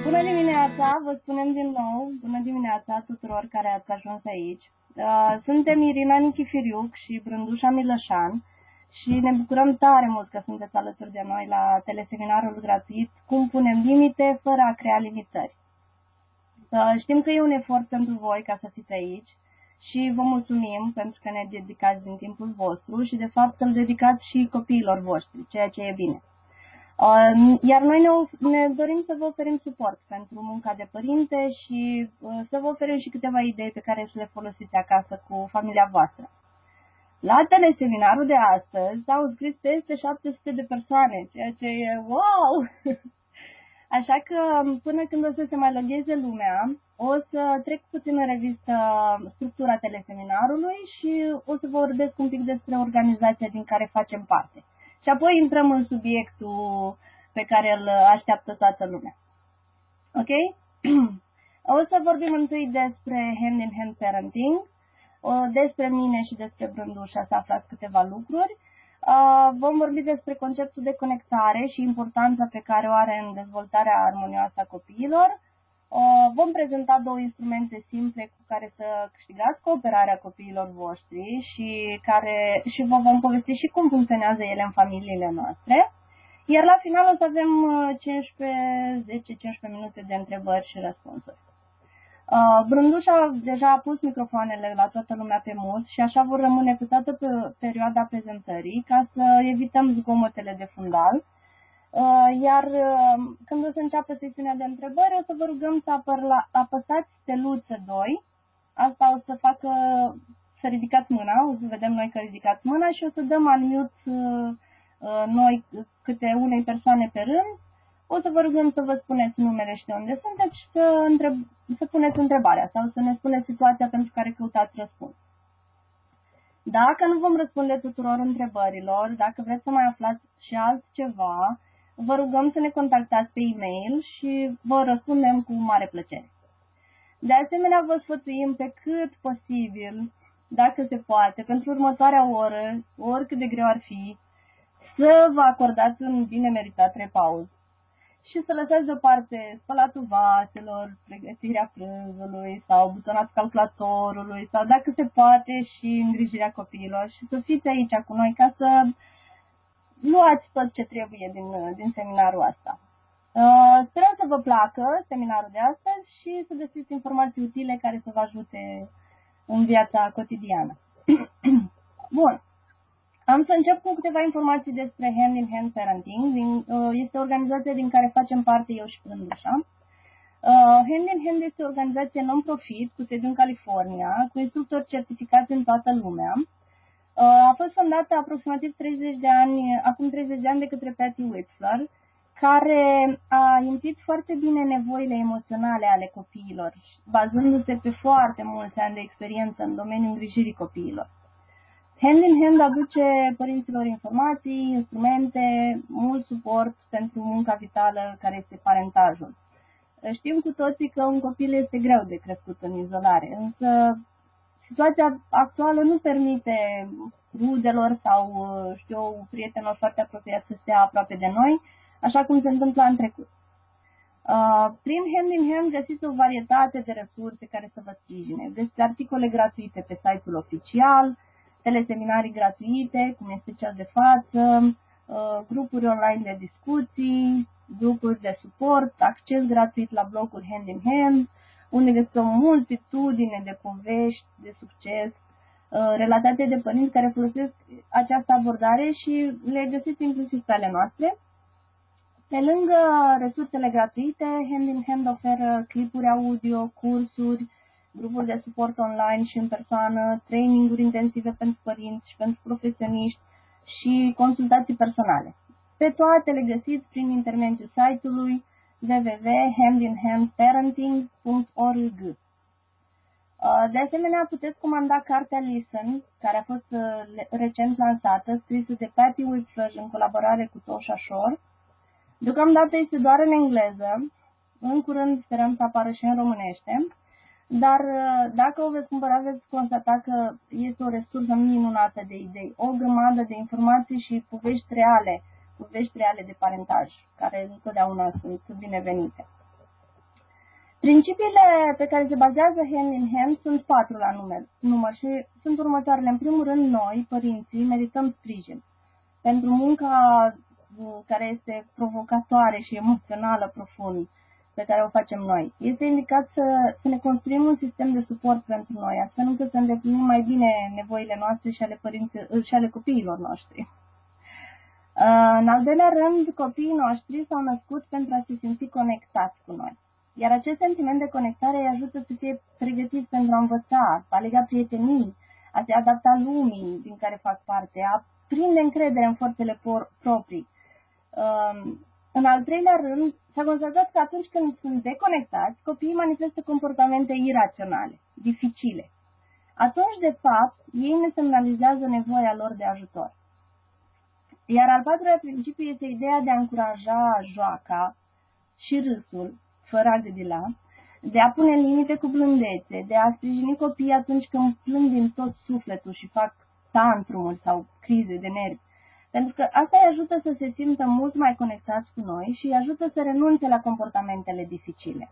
Bună dimineața, vă spunem din nou, bună dimineața tuturor care ați ajuns aici. Suntem Irina Nichifiriuc și Brândușa Milășan și ne bucurăm tare mult că sunteți alături de noi la teleseminarul gratuit Cum punem limite fără a crea limitări. Știm că e un efort pentru voi ca să fiți aici și vă mulțumim pentru că ne dedicați din timpul vostru și de fapt îl dedicați și copiilor voștri, ceea ce e bine. Iar noi ne dorim să vă oferim suport pentru munca de părinte și să vă oferim și câteva idei pe care să le folosiți acasă cu familia voastră. La teleseminarul de astăzi s-au înscris peste 700 de persoane, ceea ce e wow! Așa că până când o să se mai logheze lumea, o să trec puțin în revistă structura teleseminarului și o să vă vorbesc un pic despre organizația din care facem parte. Și apoi intrăm în subiectul pe care îl așteaptă toată lumea. Ok? O să vorbim întâi despre hand-in-hand parenting, despre mine și despre Brândușa să aflați câteva lucruri. Vom vorbi despre conceptul de conectare și importanța pe care o are în dezvoltarea armonioasă a copiilor. Vom prezenta două instrumente simple cu care să câștigați cooperarea copiilor voștri și vă vom povesti și cum funcționează ele în familiile noastre. Iar la final o să avem 10-15 minute de întrebări și răspunsuri. Brândușa deja a pus microfoanele la toată lumea pe mut și așa vor rămâne pe toată perioada prezentării ca să evităm zgomotele de fundal. Iar când o să înceapă sesiunea de întrebări, o să vă rugăm să apăsați steluță 2. Asta o să facă să ridicați mâna, o să vedem noi că ridicați mâna și o să dăm unmute noi câte unei persoane pe rând. O să vă rugăm să vă spuneți numele și de unde sunteți și să puneți întrebarea sau să ne spuneți situația pentru care căutați răspuns. Dacă nu vom răspunde tuturor întrebărilor, dacă vreți să mai aflați și altceva, vă rugăm să ne contactați pe e-mail și vă răspundem cu mare plăcere. De asemenea, vă sfătuim pe cât posibil, dacă se poate, pentru următoarea oră, oricât de greu ar fi, să vă acordați un bine meritat repaus și să lăsați deoparte spălatul vaselor, pregătirea prânzului sau butonatul calculatorului sau, dacă se poate, și îngrijirea copiilor și să fiți aici cu noi ca să luați tot ce trebuie din seminarul ăsta. Sperăm să vă placă seminarul de astăzi și să găsiți informații utile care să vă ajute în viața cotidiană. Bun. Am să încep cu câteva informații despre Hand-in-Hand Parenting. Este o organizație din care facem parte eu și Brândușa. Hand-in-Hand este o organizație non-profit cu sediu în California, cu instructori certificați în toată lumea. A fost fondată aproximativ acum 30 de ani de către Patty Wexler, care a intuit foarte bine nevoile emoționale ale copiilor, bazându-se pe foarte mulți ani de experiență în domeniul îngrijirii copiilor. Hand-in-Hand aduce părinților informații, instrumente, mult suport pentru munca vitală care este parentajul. Știm cu toții că un copil este greu de crescut în izolare, însă situația actuală nu permite rudelor sau, prietenilor foarte apropiați să stea aproape de noi, așa cum se întâmpla în trecut. Prin Hand-in-Hand găsiți o varietate de resurse care să vă sprijine. Găsiți articole gratuite pe site-ul oficial, teleseminarii gratuite, cum este cel de față, grupuri online de discuții, grupuri de suport, acces gratuit la blogul Hand-in-Hand, unde găsiți o multitudine de povești de succes relatate de părinți care folosesc această abordare și le găsiți inclusiv pe ale noastre. Pe lângă resursele gratuite, Hand-in-Hand oferă clipuri audio, cursuri, grupuri de suport online și în persoană, traininguri intensive pentru părinți și pentru profesioniști și consultații personale. Pe toate le găsiți prin intermediul site-ului www.handinhandparenting.org. De asemenea, puteți comanda cartea Listen, care a fost recent lansată, scrisă de Patty Wexler în colaborare cu Tosha Shore. Deocamdată este doar în engleză, în curând sperăm să apară și în românește, dar dacă o veți cumpăra, veți constata că este o resursă minunată de idei, o grămadă de informații și povești reale de parentaj, care întotdeauna sunt binevenite. Principiile pe care se bazează Hand in Hand sunt 4 la număr și sunt următoarele. În primul rând, noi, părinții, merităm sprijin pentru munca care este provocatoare și emoțională profund pe care o facem noi. Este indicat să ne construim un sistem de suport pentru noi, astfel încât să îndeplinim mai bine nevoile noastre și ale copiilor noștri. În al doilea rând, copiii noștri s-au născut pentru a se simți conectați cu noi. Iar acest sentiment de conectare îi ajută să fie pregătiți pentru a învăța, a lega prietenii, a se adapta lumii din care fac parte, a prinde încredere în forțele proprii. În al treilea rând, s-a constatat că atunci când sunt deconectați, copiii manifestă comportamente iraționale, dificile. Atunci, de fapt, ei ne semnalizează nevoia lor de ajutor. Iar al patrulea principiu este ideea de a încuraja joaca și râsul, fără a gândi la, de a pune limite cu blândețe, de a sprijini copiii atunci când plâng din tot sufletul și fac tantrumuri sau crize de nervi. Pentru că asta îi ajută să se simtă mult mai conectați cu noi și îi ajută să renunțe la comportamentele dificile.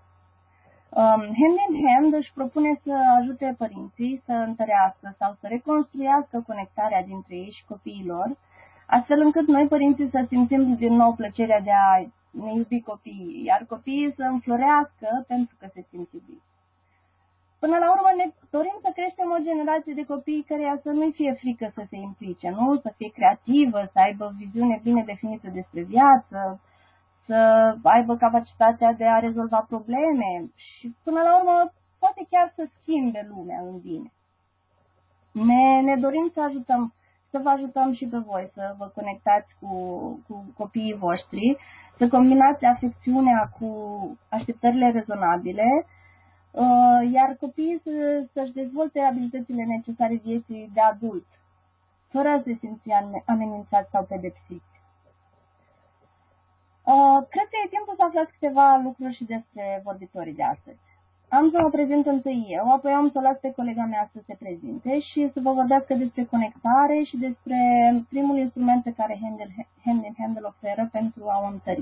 Hand in Hand își propune să ajute părinții să întărească sau să reconstruiască conectarea dintre ei și copiilor, astfel încât noi, părinții, să simțim din nou plăcerea de a ne iubi copiii, iar copiii să înflorească pentru că se simt iubiți. Până la urmă ne dorim să creștem o generație de copii care să nu fie frică să se implice, nu? Să fie creativă, să aibă viziune bine definită despre viață, să aibă capacitatea de a rezolva probleme și până la urmă poate chiar să schimbe lumea în bine. Ne dorim să vă ajutăm și pe voi să vă conectați cu copiii voștri, să combinați afecțiunea cu așteptările rezonabile, iar copiii să-și dezvolte abilitățile necesare vieții de adult, fără a se simți amenințați sau pedepsiți. Cred că e timpul să aflați câteva lucruri și despre vorbitorii de astăzi. Am să mă prezint întâi eu, apoi am să las pe colega mea să se prezinte și să vă vorbească despre conectare și despre primul instrument pe care Hand in Hand îl oferă pentru a o întări.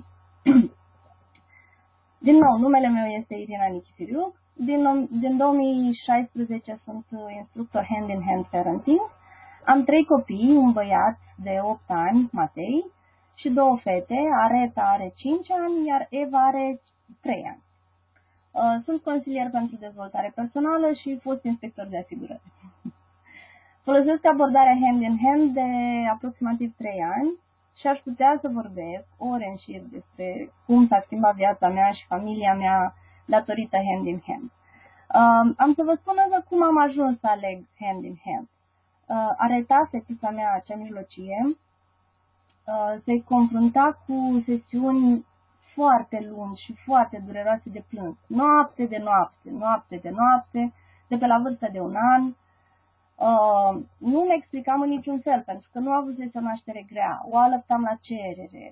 Din nou, numele meu este Irina Nichifiriu. Din 2016 sunt instructor Hand in Hand Parenting. Am 3 copii, un băiat de 8 ani, Matei, și 2 fete, Areta are 5 ani, iar Eva are 3 ani. Sunt consilier pentru dezvoltare personală și fost inspector de asigurări. Folosesc abordarea Hand in Hand de aproximativ 3 ani și aș putea să vorbesc ore în șir despre cum s-a schimbat viața mea și familia mea datorită Hand in Hand. Am să vă spun însă cum am ajuns să aleg Hand in Hand. Areta, fetița mea cea mijlocie, se confrunta cu sesiuni foarte lungi și foarte dureroase de plâns. Noapte de noapte, de pe la vârsta de 1 an. Nu ne explicam în niciun fel, pentru că nu avusese o naștere grea. O alăptam la cerere.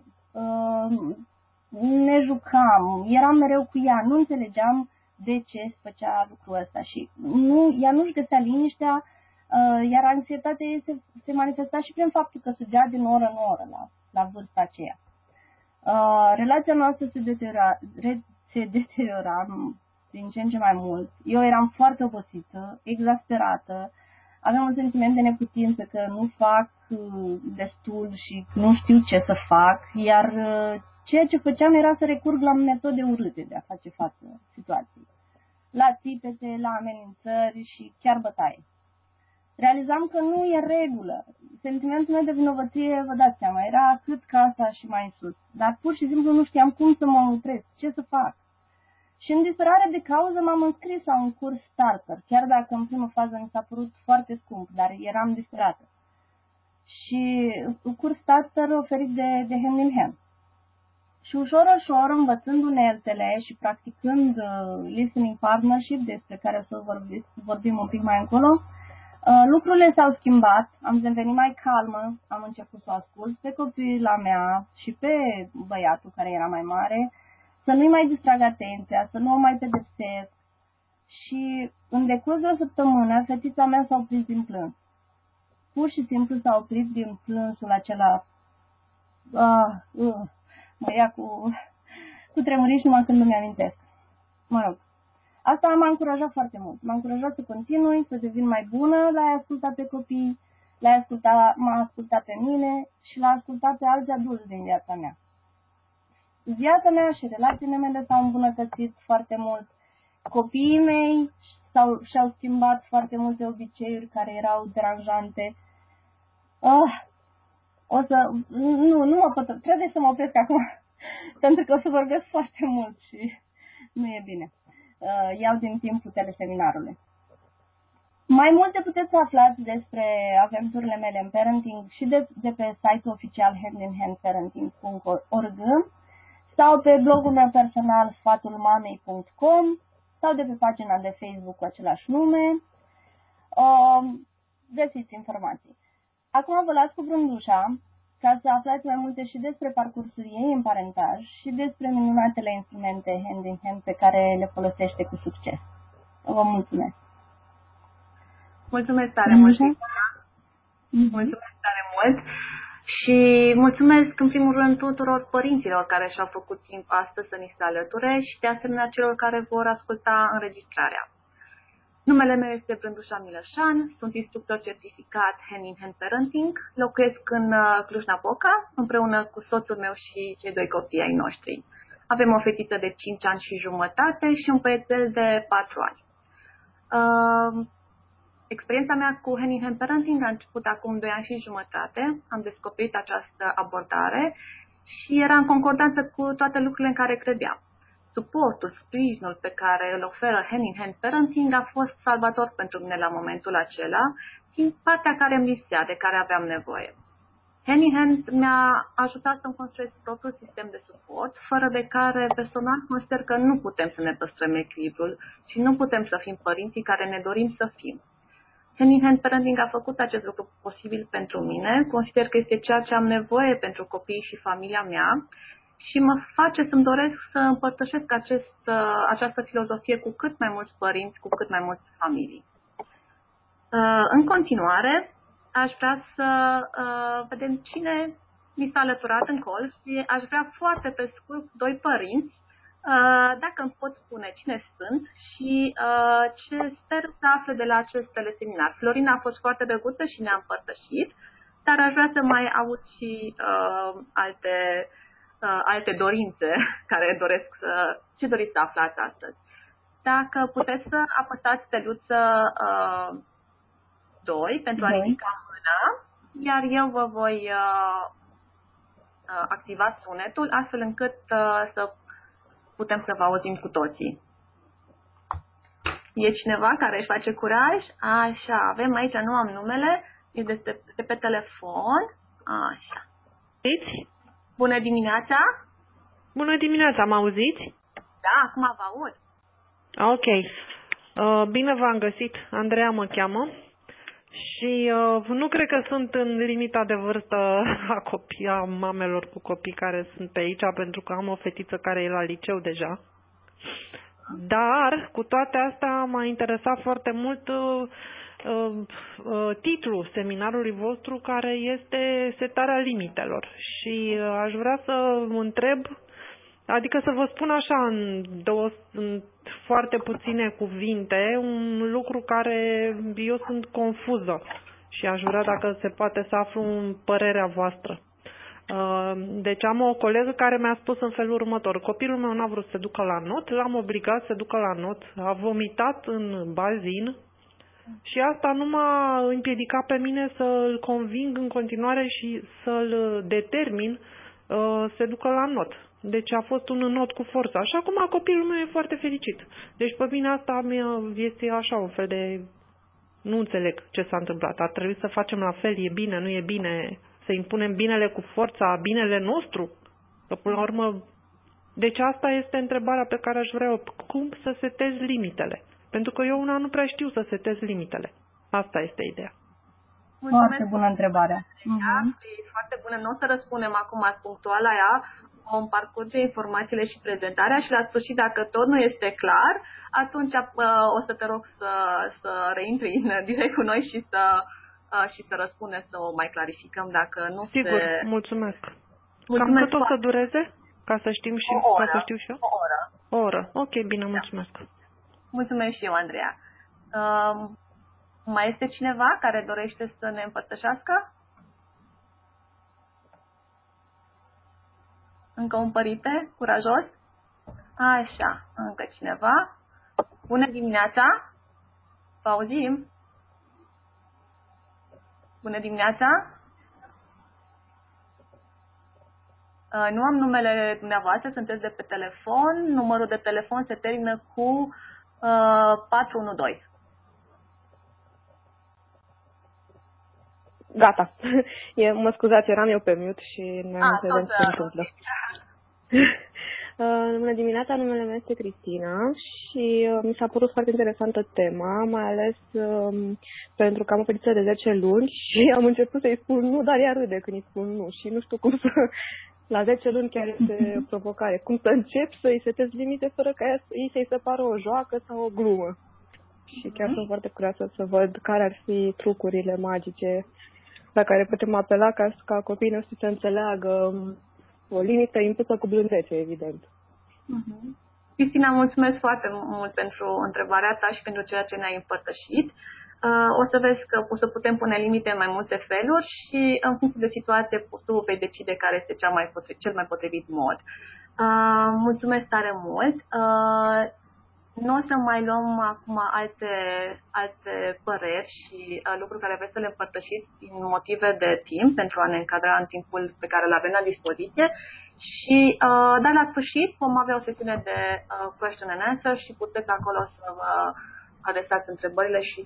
Ne jucam, eram mereu cu ea, nu înțelegeam de ce făcea lucrul ăsta și ea nu-și găsea liniștea, iar anxietatea ei se manifesta și prin faptul că sugea din oră în oră la vârsta aceea. Relația noastră se deteriora din ce în ce mai mult. Eu eram foarte obosită, exasperată, aveam un sentiment de neputință că nu fac destul și nu știu ce să fac, iar ceea ce făceam era să recurg la metode urâte de a face față situației. La țipete, la amenințări și chiar bătaie. Realizam că nu e regulă. Sentimentul meu de vinovăție, vă dați seama, era cât casa și mai sus. Dar pur și simplu nu știam cum să mă opresc, ce să fac. Și în disperare de cauză m-am înscris la un curs starter, chiar dacă în primă fază mi s-a părut foarte scump, dar eram disperată. Și un curs starter oferit de Hand in Hand. Și ușor, învățând uneltele și practicând listening partnership, despre care o să vorbim un pic mai încolo, lucrurile s-au schimbat, am devenit mai calmă, am început să o ascult pe copila mea și pe băiatul care era mai mare, să nu-i mai distrag atenția, să nu o mai pedepsesc. Și în decurs de o săptămână, fetița mea s-a oprit din plâns. Pur și simplu s-a oprit din plânsul acela. Mă ia cu tremuriș numai când îmi amintesc. Mă rog, Asta m-a încurajat foarte mult. M-a încurajat să continui, să devin mai bună la a asculta pe copii, m-a ascultat pe mine și l-a ascultat pe alți adulți din viața mea. Viața mea și relațiile mele s-au îmbunătățit foarte mult. Copiii mei și-au schimbat foarte multe obiceiuri care erau deranjante. Nu mă pot, trebuie să mă opresc acum, pentru că o să vorbesc foarte mult și nu e bine. Iau din timpul teleseminarului. Mai multe puteți să aflați despre aventurile mele în parenting și de pe site-ul oficial handinhandparenting.org sau pe blogul meu personal sfatulmamei.com sau de pe pagina de Facebook cu același nume. Găsiți informații. Acum vă las cu Brândușa ca să aflați mai multe și despre parcursul ei în parentaj și despre minunatele instrumente hand in hand pe care le folosește cu succes. Vă mulțumesc! Mulțumesc tare mult! Mulțumesc tare mult! Și mulțumesc în primul rând tuturor părinților care și-au făcut timp astăzi să ni se alăture și de asemenea celor care vor asculta înregistrarea. Numele meu este Brândușa Milășan, sunt instructor certificat Hand in Hand Parenting, locuiesc în Cluj-Napoca împreună cu soțul meu și cei 2 copii ai noștri. Avem o fetiță de 5 ani și jumătate și un băiețel de 4 ani. Experiența mea cu Hand in Hand Parenting a început acum 2 ani și jumătate. Am descoperit această abordare și era în concordanță cu toate lucrurile în care credeam. Suportul, sprijinul pe care îl oferă Hand in Hand Parenting a fost salvator pentru mine la momentul acela, fiind partea care îmi lipsea, de care aveam nevoie. Hand in Hand mi-a ajutat să-mi construiesc propriul sistem de suport, fără de care personal consider că nu putem să ne păstrăm echilibrul și nu putem să fim părinții care ne dorim să fim. Hand in Hand Parenting a făcut acest lucru posibil pentru mine, consider că este ceea ce am nevoie pentru copiii și familia mea și mă face să-mi doresc să împărtășesc această filozofie cu cât mai mulți părinți, cu cât mai mulți familii. În continuare, aș vrea să vedem cine mi s-a alăturat în call și aș vrea foarte pe scurt 2 părinți, dacă îmi pot spune cine sunt și ce sper să afle de la acest teleseminar. Florina a fost foarte drăguță și ne-a împărtășit, dar aș vrea să mai aud și alte dorințe care doresc ce doriți să aflați astăzi. Dacă puteți să apăsați steluță 2 pentru a ridica mâna, iar eu vă voi activa sunetul astfel încât să putem să vă auzim cu toții. E cineva care își face curaj? Așa, avem aici, nu am numele, e de pe telefon. Așa. Bună dimineața! Bună dimineața, mă auziți? Da, acum vă aud. Ok. Bine v-am găsit. Andreea mă cheamă și nu cred că sunt în limita de vârstă a mamelor cu copii care sunt pe aici, pentru că am o fetiță care e la liceu deja. Dar, cu toate astea, m-a interesat foarte mult titlul seminarului vostru, care este setarea limitelor. Și aș vrea să vă întreb, adică să vă spun așa în foarte puține cuvinte, un lucru care eu sunt confuză și aș vrea, dacă se poate, să aflu părerea voastră. Deci am o colegă care mi-a spus în felul următor: copilul meu n-a vrut să se ducă la not, l-am obligat să se ducă la not, a vomitat în bazin și asta nu m-a împiedicat pe mine să-l conving în continuare și să-l determin să se ducă la not. Deci a fost un not cu forță. Așa cum copilul meu e foarte fericit. Deci pe mine asta este așa un fel de... Nu înțeleg ce s-a întâmplat. Ar trebui să facem la fel, e bine, nu e bine, să impunem binele cu forța, binele nostru. Că până la urmă... Deci asta este întrebarea pe care aș vrea. Cum să setez limitele? Pentru că eu una nu prea știu să setez limitele. Asta este ideea. Foarte bună întrebare. E foarte bună. Nu o să răspundem acum punctual la ea. Vom parcurge informațiile și prezentarea și la sfârșit, dacă tot nu este clar, atunci o să te rog să reintri direct cu noi și să răspundem, să o mai clarificăm dacă nu. Sigur, mulțumesc. Cam cât o să dureze? Ca să știm și o oră, ca să știu și eu? O oră. O oră. Ok, bine, mulțumesc. Mulțumesc și eu, Andreea. Mai este cineva care dorește să ne împărtășească? Încă un părinte curajos? Așa, încă cineva? Bună dimineața! Vă auzim? Bună dimineața! Nu am numele dumneavoastră, sunteți de pe telefon. Numărul de telefon se termină cu 412. Gata. Mă scuzați, eram eu pe mute și ne-am înțeles ce se întâmplă. Bună dimineața, numele meu este Cristina și mi s-a părut foarte interesantă tema, mai ales pentru că am o fetiță de 10 luni și am început să-i spun nu, dar ea râde când îi spun nu și nu știu cum să... La 10 luni chiar este o provocare. Cum să încep să-i setezi limite fără ca ei să-i se pară o joacă sau o glumă. Și chiar sunt foarte curioasă să văd care ar fi trucurile magice la care putem apela ca copiii noștri să înțeleagă o limită impusă cu blândețe, evident. Cristina, mulțumesc foarte mult pentru întrebarea ta și pentru ceea ce ne-ai împărtășit. O să vezi că o să putem pune limite în mai multe feluri și în funcție de situație tu vei decide care este cel mai potrivit mod. Mulțumesc tare mult! Nu o să mai luăm acum alte păreri și lucruri care vreți să le împărtășiți din motive de timp, pentru a ne încadra în timpul pe care îl avem la dispoziție. Și dar la sfârșit vom avea o sesiune de question and answer și puteți acolo să vă adresați întrebările și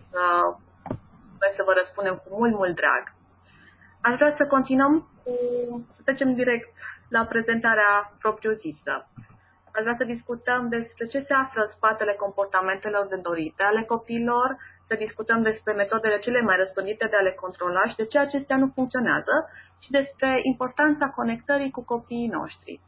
să vă răspundem cu mult, mult drag. Aș vrea să continuăm să trecem direct la prezentarea propriu-zisă. Aș vrea să discutăm despre ce se află în spatele comportamentelor de dorite ale copiilor, să discutăm despre metodele cele mai răspândite de a le controla și de ce acestea nu funcționează și despre importanța conectării cu copiii noștri.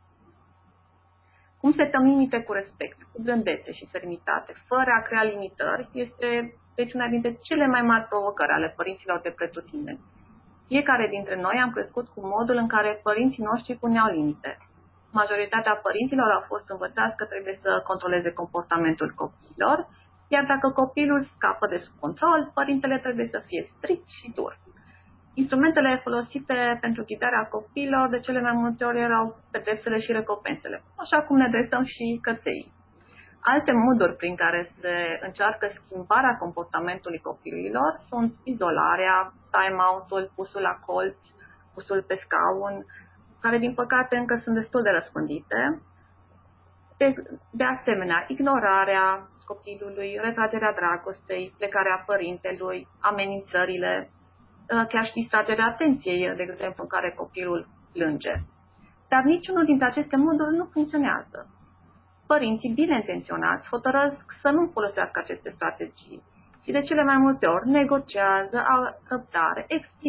Cum setăm limite cu respect, cu blândețe și serenitate, fără a crea limitări, este deci una dintre cele mai mari provocări ale părinților de pretutindeni. Fiecare dintre noi am crescut cu modul în care părinții noștri puneau limite. Majoritatea părinților au fost învățați că trebuie să controleze comportamentul copiilor, iar dacă copilul scapă de sub control, părintele trebuie să fie strict și dur. Instrumentele folosite pentru ghidarea copiilor de cele mai multe ori erau pedepsele și recompensele, așa cum ne dresăm și căței. Alte moduri prin care se încearcă schimbarea comportamentului copiilor sunt izolarea, time-out-ul, pusul la colț, pusul pe scaun, care din păcate încă sunt destul de răspândite. De asemenea, ignorarea copilului, retragerea dragostei, plecarea părintelui, amenințările, chiar și distragerea atenției, de exemplu, în care copilul plânge. Dar niciunul dintre aceste moduri nu funcționează. Părinții bine intenționați hotărăsc să nu folosească aceste strategii și de cele mai multe ori negociază, au răbdare,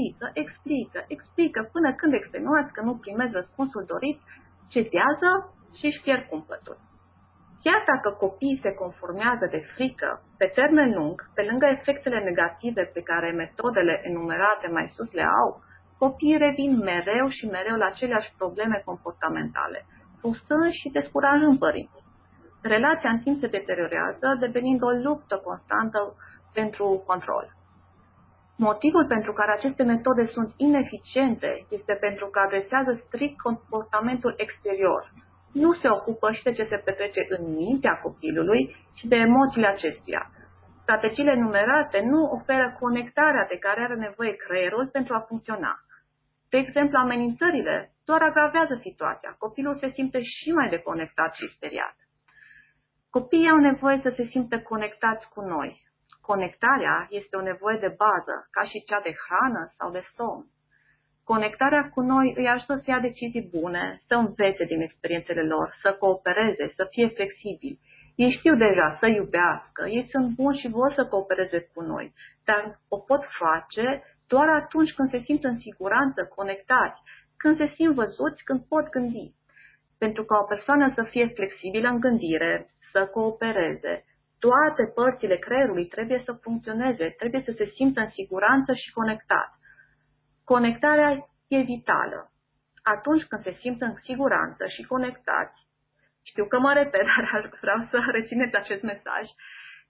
explică până când extenuați că nu primesc răspunsul dorit, cedează și își pierd cumpătul. Chiar dacă copiii se conformează de frică, pe termen lung, pe lângă efectele negative pe care metodele enumerate mai sus le au, copiii revin mereu și mereu la aceleași probleme comportamentale, frustrând și descurajând părinții. Relația în timp se deteriorează, devenind o luptă constantă pentru control. Motivul pentru care aceste metode sunt ineficiente este pentru că adresează strict comportamentul exterior. Nu se ocupă și de ce se petrece în mintea copilului și de emoțiile acestuia. Strategiile numerate nu oferă conectarea de care are nevoie creierul pentru a funcționa. De exemplu, amenințările doar agravează situația. Copilul se simte și mai deconectat și speriat. Copiii au nevoie să se simtă conectați cu noi. Conectarea este o nevoie de bază, ca și cea de hrană sau de somn. Conectarea cu noi îi ajută să ia decizii bune, să învețe din experiențele lor, să coopereze, să fie flexibili. Ei știu deja să iubească, ei sunt buni și vor să coopereze cu noi, dar o pot face doar atunci când se simt în siguranță, conectați, când se simt văzuți, când pot gândi. Pentru ca o persoană să fie flexibilă în gândire, să coopereze, toate părțile creierului trebuie să funcționeze, trebuie să se simtă în siguranță și conectat. Conectarea e vitală. Atunci când se simt în siguranță și conectați, știu că mă repet, dar vreau să rețineți acest mesaj,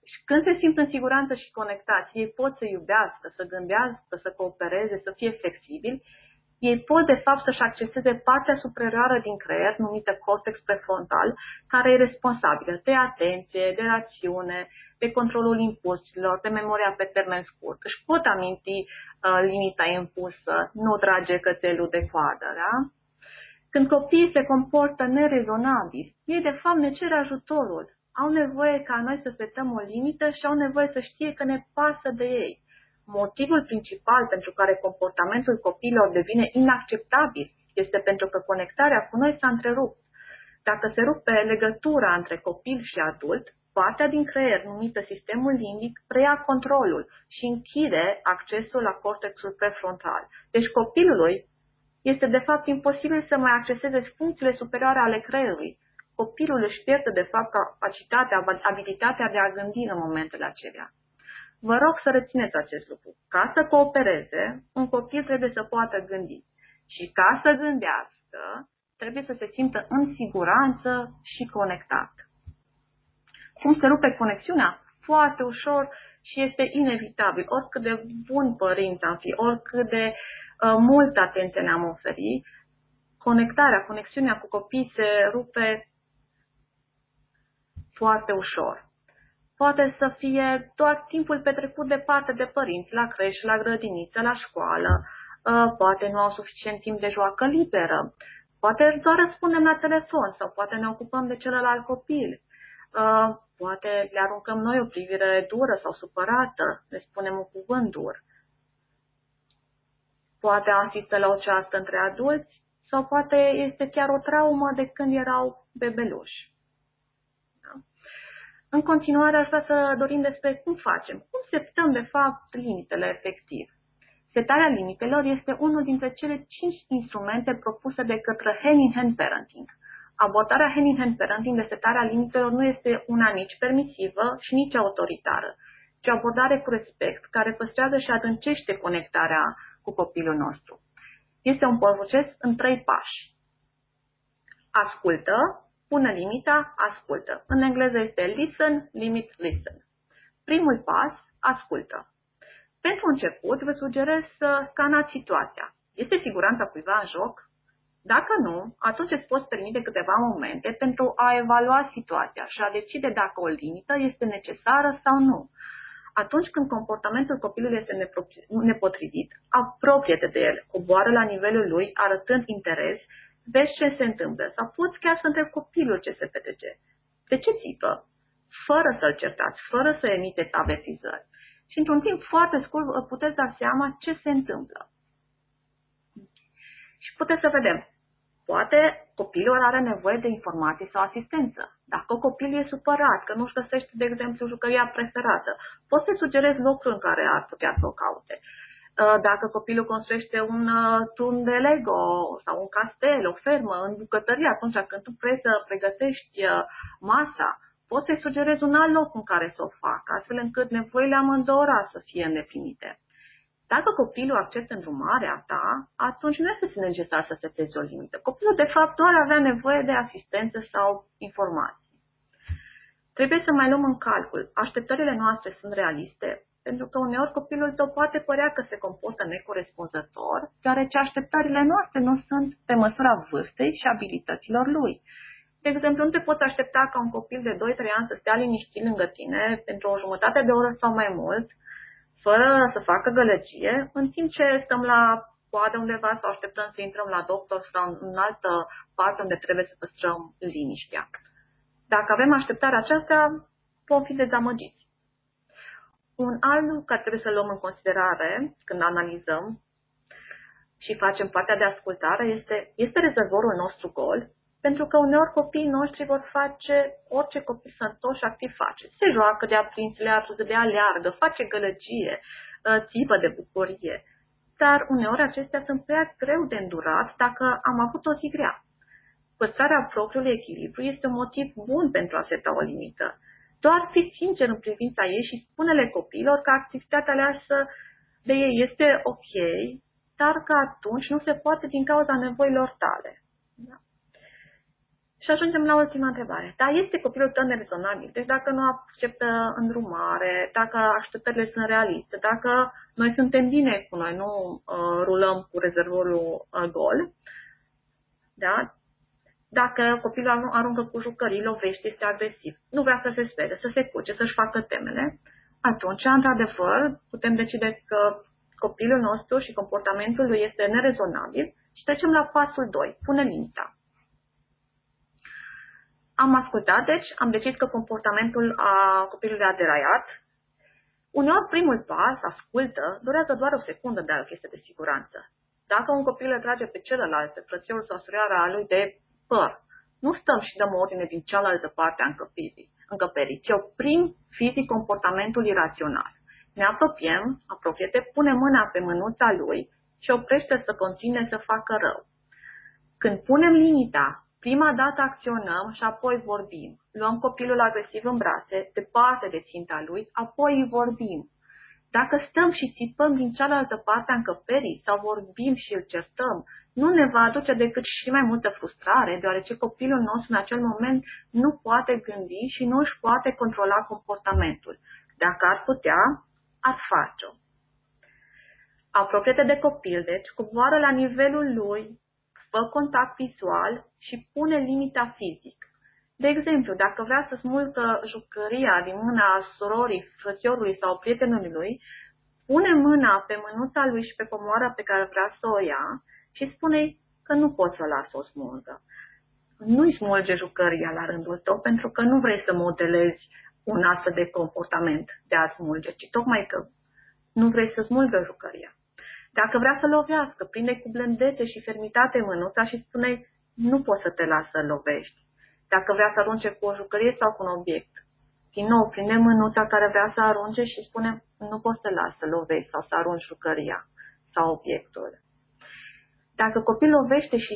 Și când se simt în siguranță și conectați, ei pot să iubească, să gândească, să coopereze, să fie flexibili, ei pot de fapt să-și acceseze partea superioară din creier, numită cortex prefrontal, care e responsabilă de atenție, de rațiune, de controlul impulsurilor, de memoria pe termen scurt. Își pot aminti limita impusă, nu trage cățelul de coadă, da? Când copiii se comportă nerezonabil, ei de fapt ne cer ajutorul. Au nevoie ca noi să setăm o limită și au nevoie să știe că ne pasă de ei. Motivul principal pentru care comportamentul copiilor devine inacceptabil este pentru că conectarea cu noi s-a întrerupt. Dacă se rupe legătura între copil și adult, partea din creier numită sistemul limbic preia controlul și închide accesul la cortexul prefrontal. Deci copilului este de fapt imposibil să mai acceseze funcțiile superioare ale creierului. Copilul își pierde de fapt capacitatea, abilitatea de a gândi în momentele acelea. Vă rog să rețineți acest lucru. Ca să coopereze, un copil trebuie să poată gândi. Și ca să gândească, trebuie să se simtă în siguranță și conectat. Cum se rupe conexiunea? Foarte ușor și este inevitabil. Oricât de bun părinți am fi, oricât de multă atenție ne-am oferit, conexiunea cu copiii se rupe foarte ușor. Poate să fie doar timpul petrecut departe de părinți, la creșă, la grădiniță, la școală, poate nu au suficient timp de joacă liberă, poate doar răspundem la telefon sau poate ne ocupăm de celălalt copil, poate le aruncăm noi o privire dură sau supărată, le spunem un cuvânt dur, poate asistă la o ceartă între adulți sau poate este chiar o traumă de când erau bebeluși. În continuare, aș vrea să dorim despre cum facem, cum setăm, de fapt, limitele efectiv. Setarea limitelor este unul dintre cele 5 instrumente propuse de către hand-in-hand parenting. Abordarea hand-in-hand parenting de setarea limitelor nu este una nici permisivă și nici autoritară, ci o abordare cu respect, care păstrează și adâncește conectarea cu copilul nostru. Este un proces în 3 pași. Ascultă, pune limita, ascultă. În engleză este listen, limit, listen. Primul pas, ascultă. Pentru început, vă sugerez să scanați situația. Este siguranța cuiva în joc? Dacă nu, atunci îți poți permite câteva momente pentru a evalua situația și a decide dacă o limită este necesară sau nu. Atunci când comportamentul copilului este nepotrivit, apropie-te de el, coboară la nivelul lui, arătând interes, vezi ce se întâmplă sau poți chiar să întrebi copilul ce se petrece. De ce țipă? Fără să-l certați, fără să emiteți avertizări. Și într-un timp foarte scurt puteți da seama ce se întâmplă. Și puteți să vedem. Poate copilul are nevoie de informații sau asistență. Dacă copilul e supărat, că nu-și găsește, de exemplu, jucăria preferată, poți să sugerezi locul în care ar putea să o caute. Dacă copilul construiește un turn de Lego sau un castel, o fermă în bucătărie, atunci când tu vrei să pregătești masa, poți să-i sugerezi un alt loc în care să o facă, astfel încât nevoile amândouă să fie îndeplinite. Dacă copilul acceptă îndrumarea ta, atunci nu este necesar să setezi o limită. Copilul, de fapt, doar avea nevoie de asistență sau informații. Trebuie să mai luăm în calcul. Așteptările noastre sunt realiste, pentru că uneori copilul tău poate părea că se comportă necorespunzător, deoarece așteptările noastre nu sunt pe măsura vârstei și abilităților lui. De exemplu, nu te poți aștepta ca un copil de 2-3 ani să stea liniștit lângă tine pentru o jumătate de oră sau mai mult, fără să facă gălăgie, în timp ce stăm la coadă undeva sau așteptăm să intrăm la doctor sau în altă parte unde trebuie să păstrăm liniștea. Dacă avem așteptarea aceasta, vom fi dezamăgiți. Un alt lucru care trebuie să luăm în considerare când analizăm și facem partea de ascultare este rezervorul nostru gol, pentru că uneori copiii noștri vor face orice copil sănătos și activ face. Se joacă de aprins, de aleargă, face gălăgie, țipă de bucurie. Dar uneori acestea sunt prea greu de îndurat dacă am avut o zi grea. Păstrarea propriului echilibru este un motiv bun pentru a seta o limită. Doar fiți sincer în privința ei și spune-le copiilor că activitatea aleasă de ei este ok, dar că atunci nu se poate din cauza nevoilor tale. Da? Și ajungem la ultima întrebare. Dar este copilul tău nerezonabil? Deci dacă nu acceptă îndrumare, dacă așteptările sunt realiste, dacă noi suntem bine cu noi, nu rulăm cu rezervorul gol, da? Dacă copilul aruncă cu jucării, lovește, este agresiv, nu vrea să se spere, să se culce, să-și facă temele, atunci, într-adevăr, putem decide că copilul nostru și comportamentul lui este nerezonabil și trecem la pasul 2, pune limita. Am ascultat, deci am decis că comportamentul copilului a deraiat. Uneori primul pas, ascultă, durează doar o secundă de o chestie de siguranță. Dacă un copil îl trage pe celălalt, pe frățiorul sau surioara lui de păr, nu stăm și dăm ordine din cealaltă parte a încăperii, ci oprim fizic comportamentul irațional. Ne apropiem, apropie-te, pune mâna pe mânuța lui și oprește să continue să facă rău. Când punem limita, prima dată acționăm și apoi vorbim. Luăm copilul agresiv în brațe, departe de ținta lui, apoi îi vorbim. Dacă stăm și țipăm din cealaltă parte a încăperii sau vorbim și îl certăm, nu ne va aduce decât și mai multă frustrare, deoarece copilul nostru în acel moment nu poate gândi și nu își poate controla comportamentul. Dacă ar putea, ar face-o. Apropie-te de copil, deci coboară la nivelul lui, fă contact vizual și pune limita fizic. De exemplu, dacă vrea să smulgă jucăria din mâna surorii, frățiorului sau prietenului lui, pune mâna pe mânuța lui și pe comoara pe care vrea să o ia și spune că nu poți să o lasă o smulgă. Nu-i smulge jucăria la rândul tău pentru că nu vrei să modelezi un astfel de comportament de a smulge, ci tocmai că nu vrei să smulgă jucăria. Dacă vrea să lovească, prinde cu blândețe și fermitate mânuța și spune nu poți să te lași să lovești. Dacă vrea să arunce cu o jucărie sau cu un obiect, din nou prinde mânuța care vrea să arunce și spune nu poți să te lași să lovești sau să arunci jucăria sau obiectul. Dacă copilul lovește și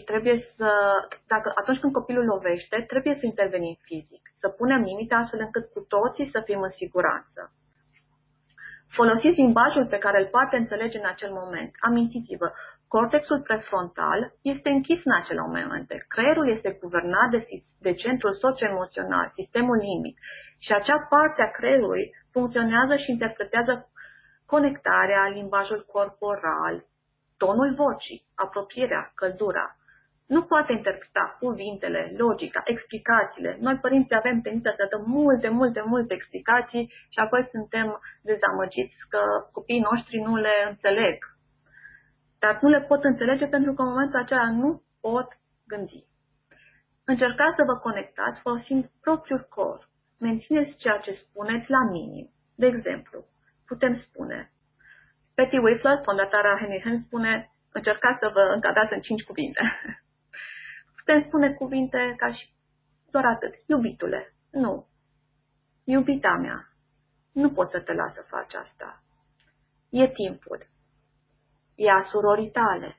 atunci când copilul lovește, trebuie să intervenim fizic, să punem limite astfel încât cu toții să fim în siguranță. Folosiți limbajul pe care îl poate înțelege în acel moment. Amintiți-vă, cortexul prefrontal este închis în acele momente. Creierul este guvernat de centrul socio-emoțional, sistemul limbic. Și acea parte a creierului funcționează și interpretează conectarea, limbajul corporal, tonul vocii, apropierea, căldura. Nu poate interpreta cuvintele, logica, explicațiile. Noi, părinții, avem tendința să dăm multe explicații și apoi suntem dezamăgiți că copiii noștri nu le înțeleg. Dar nu le pot înțelege pentru că în momentul acela nu pot gândi. Încercați să vă conectați folosind propriul corp. Mențineți ceea ce spuneți la minim. De exemplu, putem spune, Betty Whistler, fondatoarea Henry Hens, spune, încercați să vă încadrați în 5 cuvinte. Putem spune cuvinte ca și doar atât. Iubitule, nu. Iubita mea, nu pot să te las să faci asta. E timpul. E a surorii tale.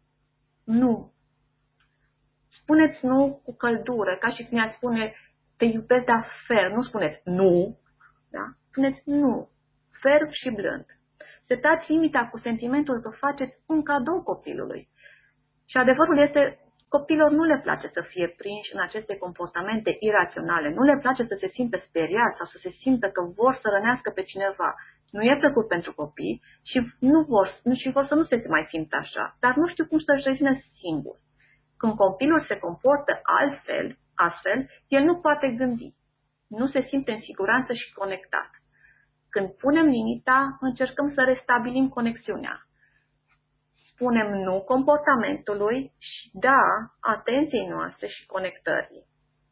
Nu. Spuneți nu cu căldură, ca și cum i-ați spune te iubesc, dar ferm. Nu spuneți nu. Da? Spuneți nu. Ferm și blând. Setați limita cu sentimentul că faceți un cadou copilului. Și adevărul este, copilor nu le place să fie prinși în aceste comportamente iraționale. Nu le place să se simtă speriați sau să se simtă că vor să rănească pe cineva. Nu e plăcut pentru copii și vor să nu se mai simtă așa. Dar nu știu cum să-și revină singur. Când copilul se comportă astfel, el nu poate gândi. Nu se simte în siguranță și conectat. Când punem limita, încercăm să restabilim conexiunea. Spunem nu comportamentului și da atenției noastre și conectării.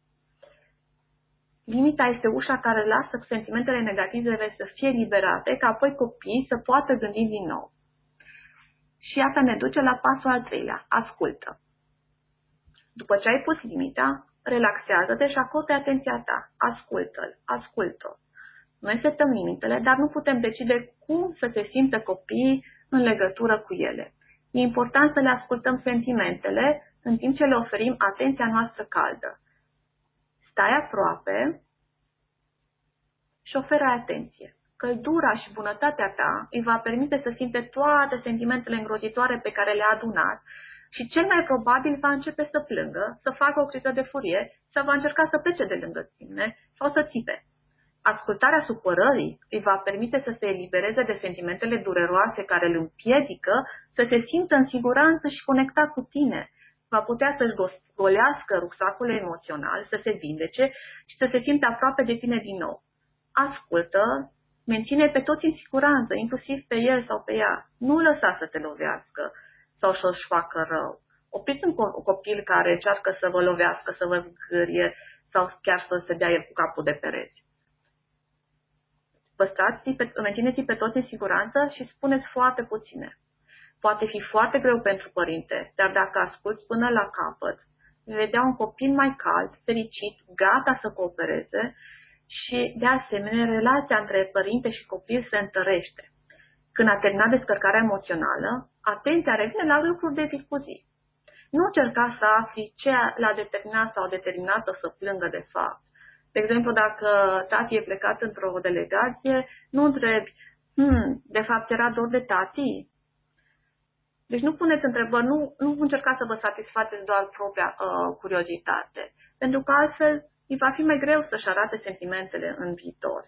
Limita este ușa care lasă sentimentele negative să fie liberate, ca apoi copiii să poată gândi din nou. Și asta ne duce la pasul al 3-lea, ascultă. După ce ai pus limita, relaxează-te și acorde atenția ta. Ascultă-l. Noi setăm limitele, dar nu putem decide cum să se simtă copiii în legătură cu ele. E important să le ascultăm sentimentele în timp ce le oferim atenția noastră caldă. Stai aproape și oferă atenție. Căldura și bunătatea ta îi va permite să simte toate sentimentele îngrozitoare pe care le-a adunat, Și cel mai probabil va începe să plângă, să facă o criză de furie sau va încerca să plece de lângă tine sau să țipe. Ascultarea supărării îi va permite să se elibereze de sentimentele dureroase care îl împiedică să se simtă în siguranță și conectat cu tine. Va putea să-și golească rucsacul emoțional, să se vindece și să se simtă aproape de tine din nou. Ascultă, menține pe toți în siguranță, inclusiv pe el sau pe ea. Nu lăsa să te lovească sau să-și facă rău. Opriți un copil care încearcă să vă lovească, să vă zgârie sau chiar să se dea el cu capul de pereți. Mențineți pe toți în siguranță și spuneți foarte puține. Poate fi foarte greu pentru părinte, dar dacă asculți până la capăt, vei vedea un copil mai cald, fericit, gata să coopereze și, de asemenea, relația între părinte și copil se întărește. Când a terminat descărcarea emoțională, atenția revine la lucruri de zi cu zi. Nu încerca să afli ce l-a determinat sau determinat-o să plângă de fapt. De exemplu, dacă tati e plecat într-o delegație, nu întrebi, de fapt era dor de tati? Deci nu puneți întrebări, nu încercați să vă satisfaceți doar propria curiozitate, pentru că altfel îi va fi mai greu să-și arate sentimentele în viitor.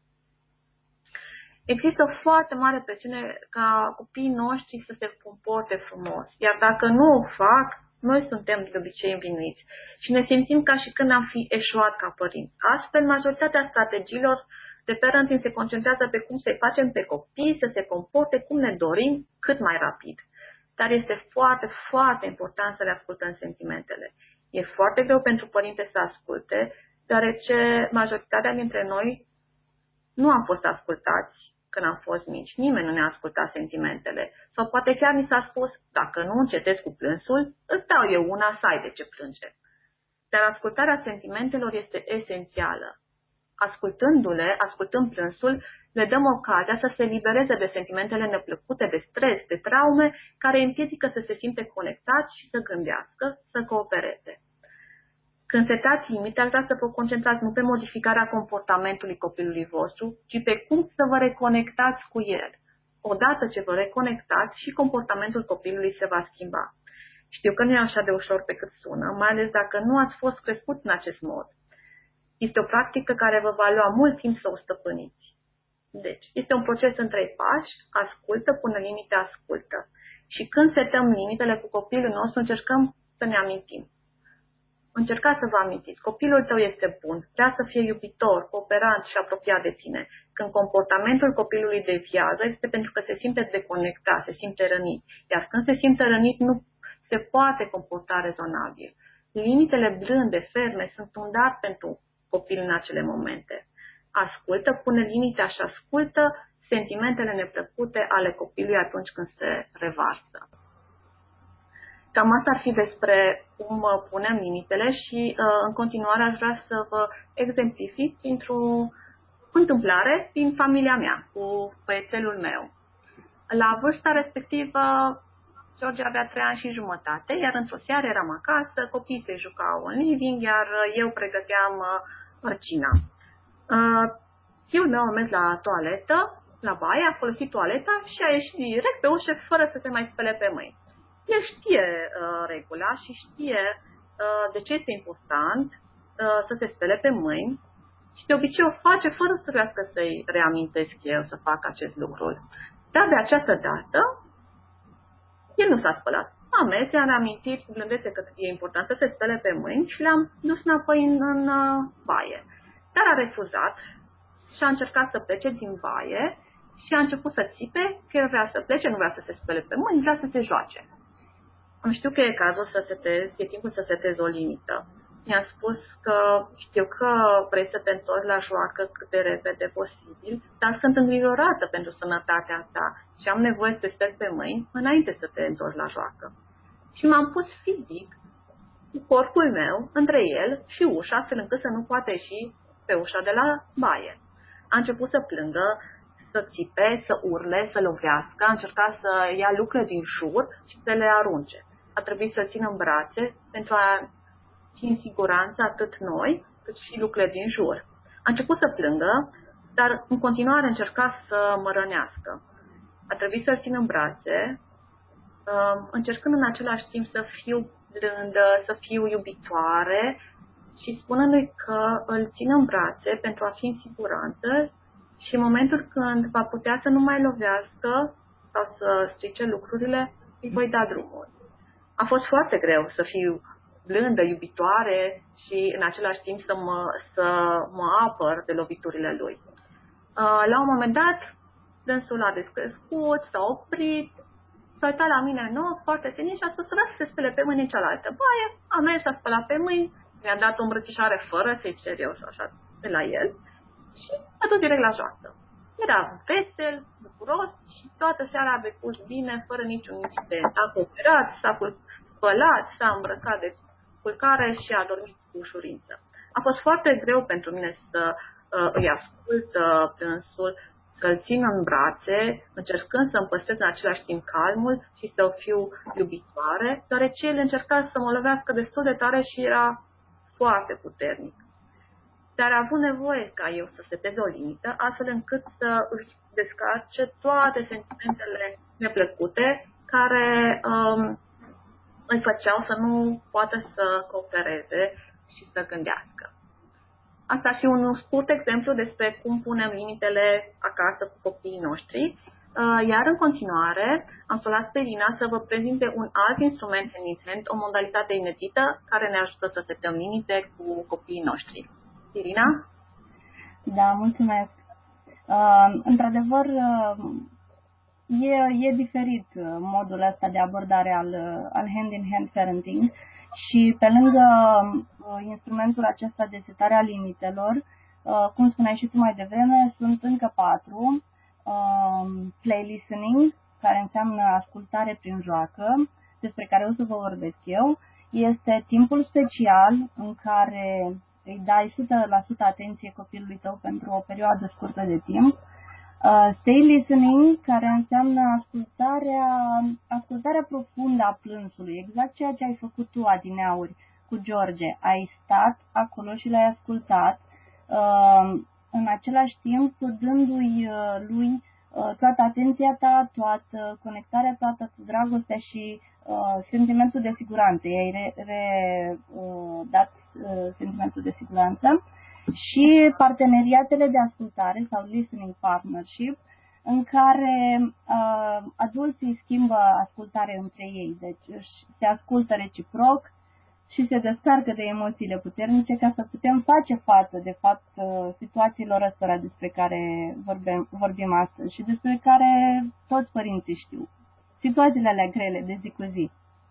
Există o foarte mare presiune ca copiii noștri să se comporte frumos, iar dacă nu o fac, noi suntem de obicei învinuiți și ne simțim ca și când am fi eșuat ca părinți. Astfel, majoritatea strategiilor de parenting se concentrează pe cum să-i facem pe copii să se comporte cum ne dorim cât mai rapid. Dar este foarte, foarte important să le ascultăm sentimentele. E foarte greu pentru părinte să asculte, deoarece majoritatea dintre noi nu am fost ascultați când am fost mici. Nimeni nu ne-a ascultat sentimentele. Sau poate chiar ni s-a spus, dacă nu încetezi cu plânsul, îți dau eu una să ai de ce plânge. Dar ascultarea sentimentelor este esențială. Ascultând plânsul, le dăm ocazia să se libereze de sentimentele neplăcute, de stres, de traume, care îi împiedică să se simte conectați și să gândească, să coopereze. Când setați limite, aș vrea să vă concentrați nu pe modificarea comportamentului copilului vostru, ci pe cum să vă reconectați cu el. Odată ce vă reconectați, și comportamentul copilului se va schimba. Știu că nu e așa de ușor pe cât sună, mai ales dacă nu ați fost crescut în acest mod. Este o practică care vă va lua mult timp să o stăpâniți. Deci, este un proces în 3 pași, ascultă, pune limite, ascultă. Și când setăm limitele cu copilul nostru, încercăm să ne amintim. Încercați să vă amintiți, copilul tău este bun, vrea să fie iubitor, cooperant și apropiat de tine. Când comportamentul copilului deviază, este pentru că se simte deconectat, se simte rănit. Iar când se simte rănit, nu se poate comporta rezonabil. Limitele blânde, ferme, sunt un dar pentru copil în acele momente. Ascultă, pune limite și ascultă sentimentele neplăcute ale copilului atunci când se revarsă. Cam asta ar fi despre cum punem limitele și în continuare aș vrea să vă exemplific printr-o întâmplare din familia mea, cu băiețelul meu. La vârsta respectivă, George avea 3 ani și jumătate, iar într-o seară eram acasă, copiii se jucau în living, iar eu pregăteam cina. Fiul meu a mers la toaletă, la baie, a folosit toaleta și a ieșit direct pe ușă fără să se mai spele pe mâini. El știe regula și știe de ce este important să se spele pe mâini și de obicei o face fără să trebuiască să-i reamintesc eu să facă acest lucru. Dar de această dată, el nu s-a spălat. Am mers, i-am reamintit cu blândețe că e important să se spele pe mâini și le-am dus înapoi în baie. Dar a refuzat și a încercat să plece din baie și a început să țipe că el vrea să plece, nu vrea să se spele pe mâini, vrea să se joace. Am știu că e cazul să setezi, e timpul să setezi o limită. Mi-a spus că știu că vrei să te întorci la joacă cât de repede posibil, dar sunt îngrijorată pentru sănătatea ta și am nevoie să te speli pe mâini înainte să te întorci la joacă. Și m-am pus fizic cu corpul meu între el și ușa, astfel încât să nu poată ieși pe ușa de la baie. A început să plângă, să țipe, să urle, să lovească, a încercat să ia lucruri din jur și să le arunce. A trebuit să-l țin în brațe pentru a fi în siguranță atât noi, cât și lucrurile din jur. A început să plângă, dar în continuare încerca să mă rănească. A trebuit să-l țin în brațe încercând în același timp să fiu blândă, să fiu iubitoare și spunându-i că îl țin în brațe pentru a fi în siguranță și în momentul când va putea să nu mai lovească sau să strice lucrurile, îi voi da drumul. A fost foarte greu să fiu blândă, iubitoare și în același timp să mă apăr de loviturile lui. La un moment dat, dânsul a descrescut, s-a oprit, s-a uitat la mine în ochi, foarte senin și a spus să lasă să se spele pe mâini în cealaltă baie. A mers, s-a spălat pe mâini, mi-a dat o îmbrățișare fără să-i cer eu sau așa de la el și a dus direct la joacă. Era vesel, bucuros și toată seara a decurs bine, fără niciun incident. A cooperat, s-a spălat, s-a îmbrăcat de culcare și a dormit cu ușurință. A fost foarte greu pentru mine să îi ascult plânsul, să-l țin în brațe, încercând să-mi păstrez în același timp calmul și să fiu iubitoare, deoarece el încerca să mă lovească destul de tare și era foarte puternic. Dar a avut nevoie ca eu să setez o limită, astfel încât să își descarce toate sentimentele neplăcute care îi făceau să nu poată să coopereze și să gândească. Asta ar fi un scurt exemplu despre cum punem limitele acasă cu copiii noștri, iar în continuare am să las pe Irina să vă prezinte un alt instrument în Nintendo, o modalitate inedită care ne ajută să setăm limite cu copiii noștri. Irina? Da, mulțumesc. Într-adevăr, e diferit modul ăsta de abordare al hand-in-hand parenting și pe lângă instrumentul acesta de setare a limitelor, cum spuneai și tu mai devreme, sunt încă 4. Play listening, care înseamnă ascultare prin joacă, despre care o să vă vorbesc eu. Este timpul special în care îi dai 100% atenție copilului tău pentru o perioadă scurtă de timp. Stay listening, care înseamnă ascultarea profundă a plânsului, exact ceea ce ai făcut tu adineauri cu George. Ai stat acolo și l-ai ascultat, în același timp dându-i lui toată atenția ta, toată conectarea, toată dragostea și sentimentul de siguranță. I-ai dat sentimentul de siguranță. Și parteneriatele de ascultare sau listening partnership, în care adulții schimbă ascultare între ei, deci se ascultă reciproc și se descarcă de emoțiile puternice ca să putem face față, de fapt, situațiilor ăstora despre care vorbim astăzi și despre care toți părinții știu. Situațiile alea grele de zi cu zi.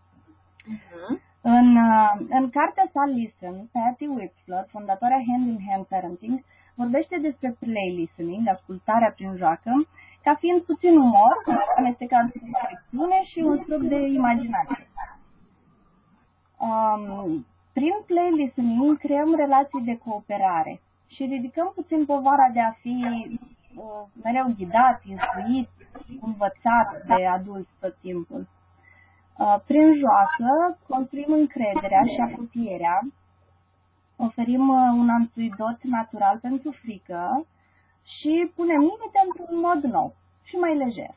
În cartea sa Listen, Patty Wipfler, fondatoarea Hand-in-Hand Parenting, vorbește despre play listening, ascultarea prin joacă, ca fiind puțin umor, amestecat cu reflexiune și un strop de imaginație. Prin play listening creăm relații de cooperare și ridicăm puțin povara de a fi mereu ghidat, instruit, învățat de adulți tot timpul. Prin joacă construim încrederea și apropierea, oferim un antidot natural pentru frică și punem limite într-un mod nou și mai lejer.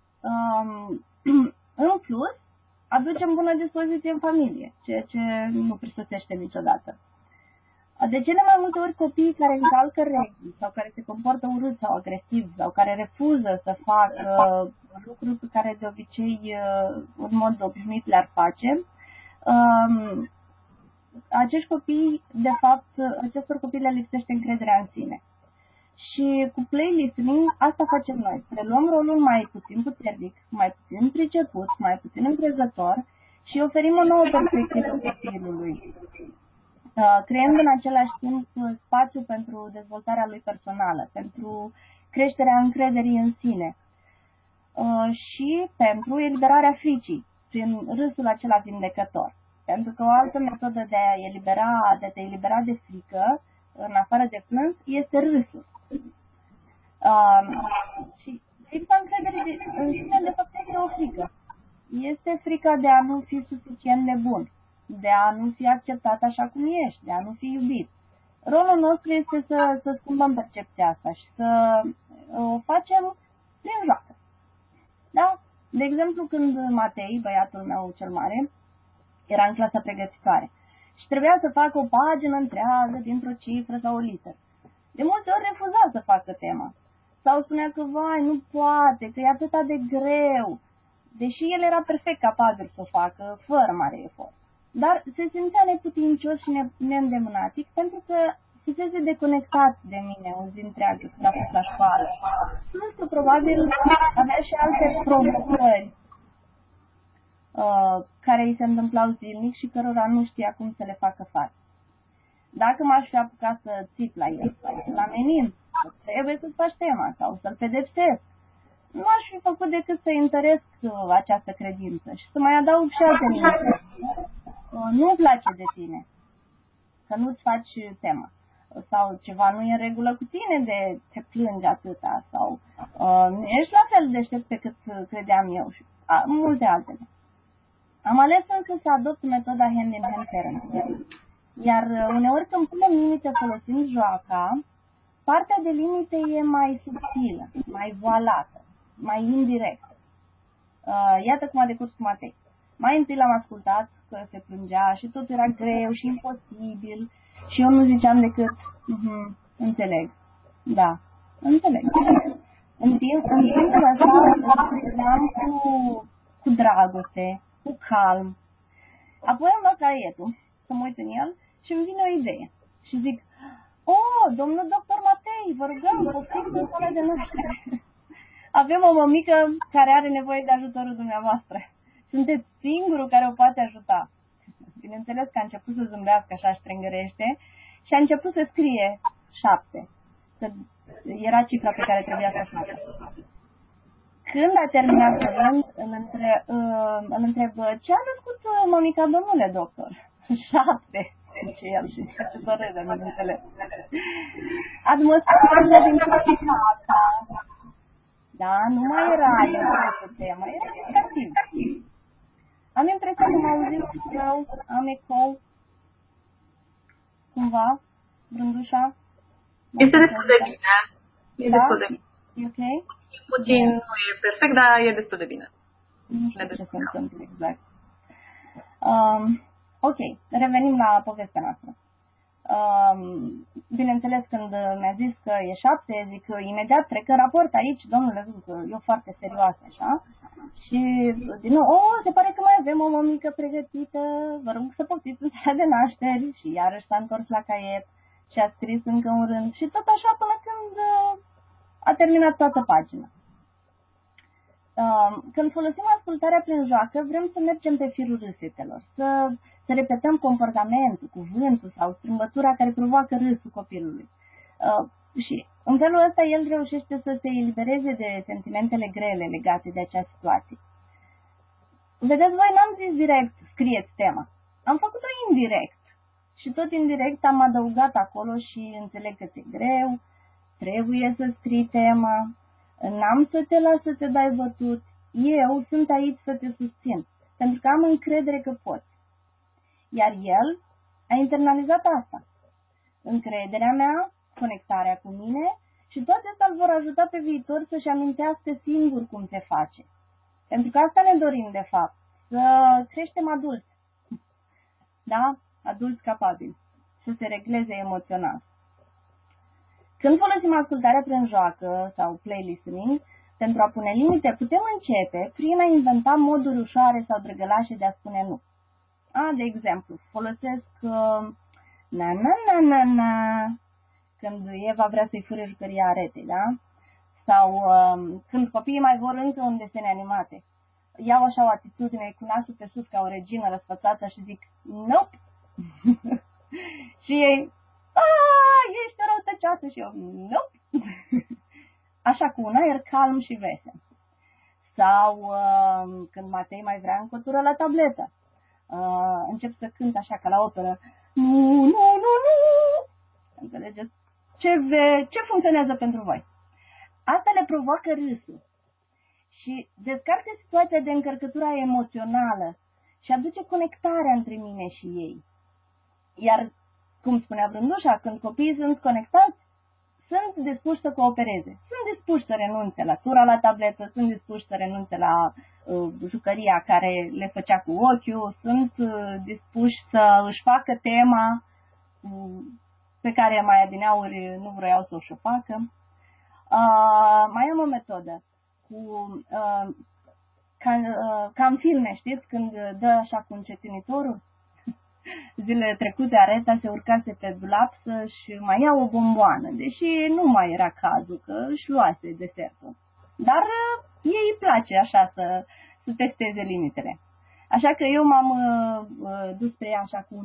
În plus, aducem bună dispoziție în familie, ceea ce nu prisosește niciodată. De cele mai multe ori copiii care încalcă reguli sau care se comportă urât sau agresiv sau care refuză să facă lucruri pe care de obicei în mod obișnuit le-ar face, acești copii, de fapt, acestor copii le lipsește încrederea în sine. Și cu play listening asta facem noi. Preluăm rolul mai puțin puternic, mai puțin priceput, mai puțin încrezător și oferim o nouă perspectivă copilului, creând în același timp spațiu pentru dezvoltarea lui personală, pentru creșterea încrederii în sine și pentru eliberarea fricii prin râsul acela vindecător. Pentru că o altă metodă de a te elibera de frică, în afară de plâns, este râsul. Și lipsa încrederii în sine, de fapt, este o frică. Este frica de a nu fi suficient de bun, de a nu fi acceptat așa cum ești, de a nu fi iubit. Rolul nostru este să schimbăm percepția asta și să o facem prin joacă. Da? De exemplu, când Matei, băiatul meu cel mare, era în clasa pregătitoare și trebuia să facă o pagină întreagă dintr-o cifră sau o literă. De multe ori refuza să facă tema. Sau spunea că, vai, nu poate, că e atât de greu. Deși el era perfect capabil să o facă, fără mare efort. Dar se simțea neputincios și neîndemânatic pentru că fusese deconectat de mine o zi întreagă când a fost la școală. Plus că probabil avea și alte provocări care îi se întâmplau zilnic și cărora nu știa cum să le facă față. Dacă m-aș fi apucat să țip la el sau să-l amenin, că trebuie să-ți faci tema sau să-l pedepsesc, nu aș fi făcut decât să-i întăresc această credință și să mai adaug și alte limite. Nu-mi place de tine, că nu-ți faci tema. Sau ceva nu e în regulă cu tine de te plângi atâta sau ești la fel deștept pe cât credeam eu și multe altele. Am ales însă să adopt metoda hand-in-hand parenting. Iar uneori când punem limite folosind joaca, partea de limite e mai subtilă, mai voalată, mai indirectă. Iată cum a decurs cu Matei. Mai întâi l-am ascultat că se plângea și tot era greu și imposibil și eu nu ziceam decât înțeleg. Da, înțeleg. În timpul ăsta îl scriveam cu dragoste, cu calm. Apoi am luat caietul să mă uit în el și îmi vine o idee. Și zic, domnul doctor Matei, vă rugăm, poftiți în sala de naștere. Avem o mămică care are nevoie de ajutorul dumneavoastră. Sunteți singurul care o poate ajuta. Bineînțeles că a început să zâmbească așa ștrengărește și a început să scrie 7. Că era cifra pe care trebuia să o facă. Când a terminat rând, îl întreb, ce a născut mămica, domnule doctor? 7, zice el și ce să râde, bineînțeles. Atmosfera din clasa asta, da, nu mai era cu tema, era educativ. Am impresia că m-au auzit rău, am ecou, cumva, Brândușa. Este destul de bine. E destul de bine. E ok? Puțin nu e perfect, dar e destul de bine. Nu știu ce se întâmplă exact. Ok, revenim la povestea noastră. Bineînțeles, când mi-a zis că e 7, zic imediat trec în raport aici, domnule, zic că eu foarte serioasă, așa. Și din nou, se pare că mai avem o mămică pregătită, vă rog să poftiți în sala de nașteri. Și iarăși s-a întors la caiet și a scris încă un rând și tot așa până când a terminat toată pagina. Când folosim ascultarea prin joacă, vrem să mergem pe firul râsetelor, să repetăm comportamentul, cuvântul sau strâmbătura care provoacă râsul copilului. Și în felul ăsta el reușește să se elibereze de sentimentele grele legate de acea situație. Vedeți, voi n-am zis direct, scrieți tema. Am făcut-o indirect. Și tot indirect am adăugat acolo și înțeleg că ți-e greu, trebuie să scrii tema, n-am să te las să te dai bătut, eu sunt aici să te susțin, pentru că am încredere că poți. Iar el a internalizat asta. Încrederea mea, conectarea cu mine și toate astea îl vor ajuta pe viitor să-și amintească singur cum se face. Pentru că asta ne dorim, de fapt, să creștem adulți. Da? Adulți capabili. Să se regleze emoțional. Când folosim ascultarea prin joacă sau play listening, pentru a pune limite, putem începe prin a inventa moduri ușoare sau drăgălașe de a spune nu. De exemplu, folosesc na, când Eva vrea să-i fure jucăria aretei, da? Sau când copiii mai vor încă un desene animate. Iau așa o atitudine cu nasul pe sus ca o regină răsfățată și zic, nope! Și ei, ești răutăcioasă și eu, nope! Așa cu un aer calm și vesel. Sau când Matei mai vrea încă o tură la tabletă. Încep să cânt așa ca la operă. Nu. Înțelegeți? Ce funcționează pentru voi? Asta le provoacă râsul. Și descarcă situația de încărcătură emoțională și aduce conectarea între mine și ei. Iar, cum spunea Brândușa, când copiii sunt conectați, sunt dispuși să coopereze, sunt dispuși să renunțe la tura la tabletă, sunt dispuși să renunțe la jucăria care le făcea cu ochiul, sunt dispuși să își facă tema pe care mai adineauri nu vroiau să o facă. Mai am o metodă ca în filme, știți, când dă așa cu încetinitorul. Zilele trecute Areta se urcase pe dulap să-și mai ia o bomboană, deși nu mai era cazul, că își luase desertul. Dar ei îi place așa să testeze limitele. Așa că eu m-am dus pe ea așa cu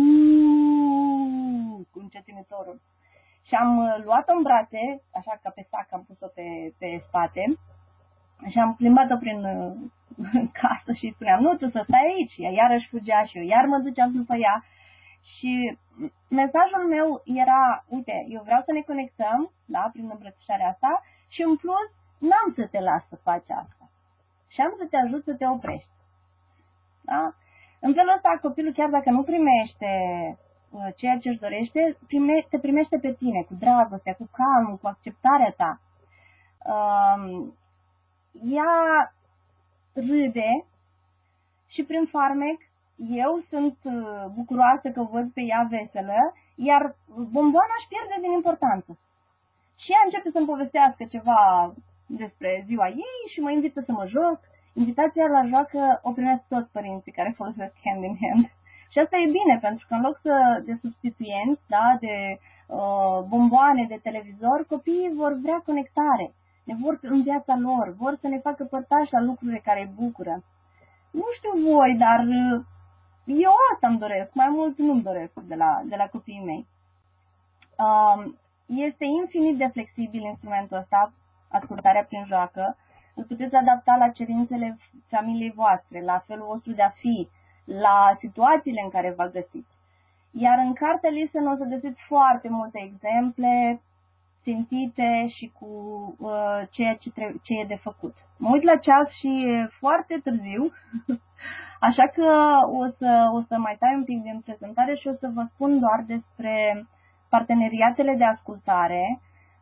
încetinitorul. Și am luat-o în brațe, așa ca pe sac, am pus-o pe spate și am plimbat-o prin casă și spuneam, nu, tu să stai aici. Ea iarăși fugea și eu iar mă duceam după ea. Și mesajul meu era, uite, eu vreau să ne conectăm, da, prin îmbrățișarea asta și în plus n-am să te las să faci asta. Și am să te ajut să te oprești. Da? În felul ăsta copilul, chiar dacă nu primește ceea ce își dorește, te primește pe tine, cu dragostea, cu calmul, cu acceptarea ta. Ea râde și prin farmec eu sunt bucuroasă că văd pe ea veselă, iar bomboana își pierde din importanță. Și ea începe să-mi povestească ceva despre ziua ei și mă invită să mă joc. Invitația la joacă o primesc toți părinții care folosesc hand in hand. Și asta e bine, pentru că în loc de substituenți, da, de bomboane, de televizor, copiii vor vrea conectare. Ne vor în viața lor, vor să ne facă părtași la lucrurile care îi bucură. Nu știu voi, dar eu asta îmi doresc, mai mult nu-mi doresc de la copiii mei. Este infinit de flexibil instrumentul ăsta, ascultarea prin joacă. Îl puteți adapta la cerințele familiei voastre, la felul vostru de a fi, la situațiile în care vă găsiți. Iar în cartea Listen o să găsiți foarte multe exemple țintite și cu ceea ce e de făcut. Mă uit la ceas și e foarte târziu, așa că o să mai tai un pic din prezentare și o să vă spun doar despre parteneriatele de ascultare,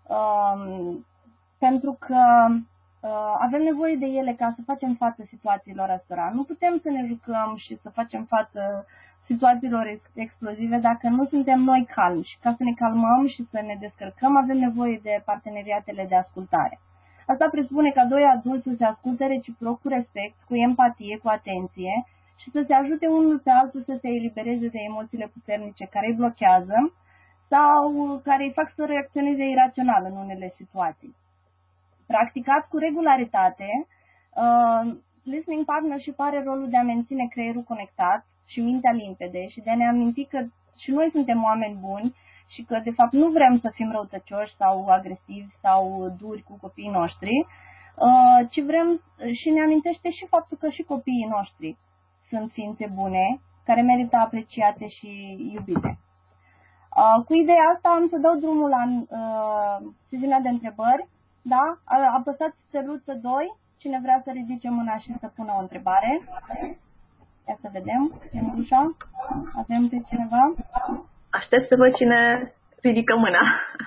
pentru că avem nevoie de ele ca să facem față situațiilor astea. Nu putem să ne jucăm și să facem față situațiilor explozive dacă nu suntem noi calmi. Și ca să ne calmăm și să ne descărcăm, avem nevoie de parteneriatele de ascultare. Asta presupune ca doi adulți să se asculte reciproc cu respect, cu empatie, cu atenție și să se ajute unul pe altul să se elibereze de emoțiile puternice care îi blochează sau care îi fac să reacționeze irațional în unele situații. Practicat cu regularitate, Listening Partnership are rolul de a menține creierul conectat și mintea limpede și de a ne aminti că și noi suntem oameni buni și că de fapt nu vrem să fim răutăcioși sau agresivi sau duri cu copiii noștri, ci vrem și ne amintește și faptul că și copiii noștri sunt ființe bune care merită apreciate și iubite. Cu ideea asta am să dau drumul la sesiunea de întrebări. Da? Apăsați steluță 2. Cine vrea să ridice mâna și să pună o întrebare. Ia să vedem. Mândrușa, avem pe cineva? Aștept să văd cine ridică mâna.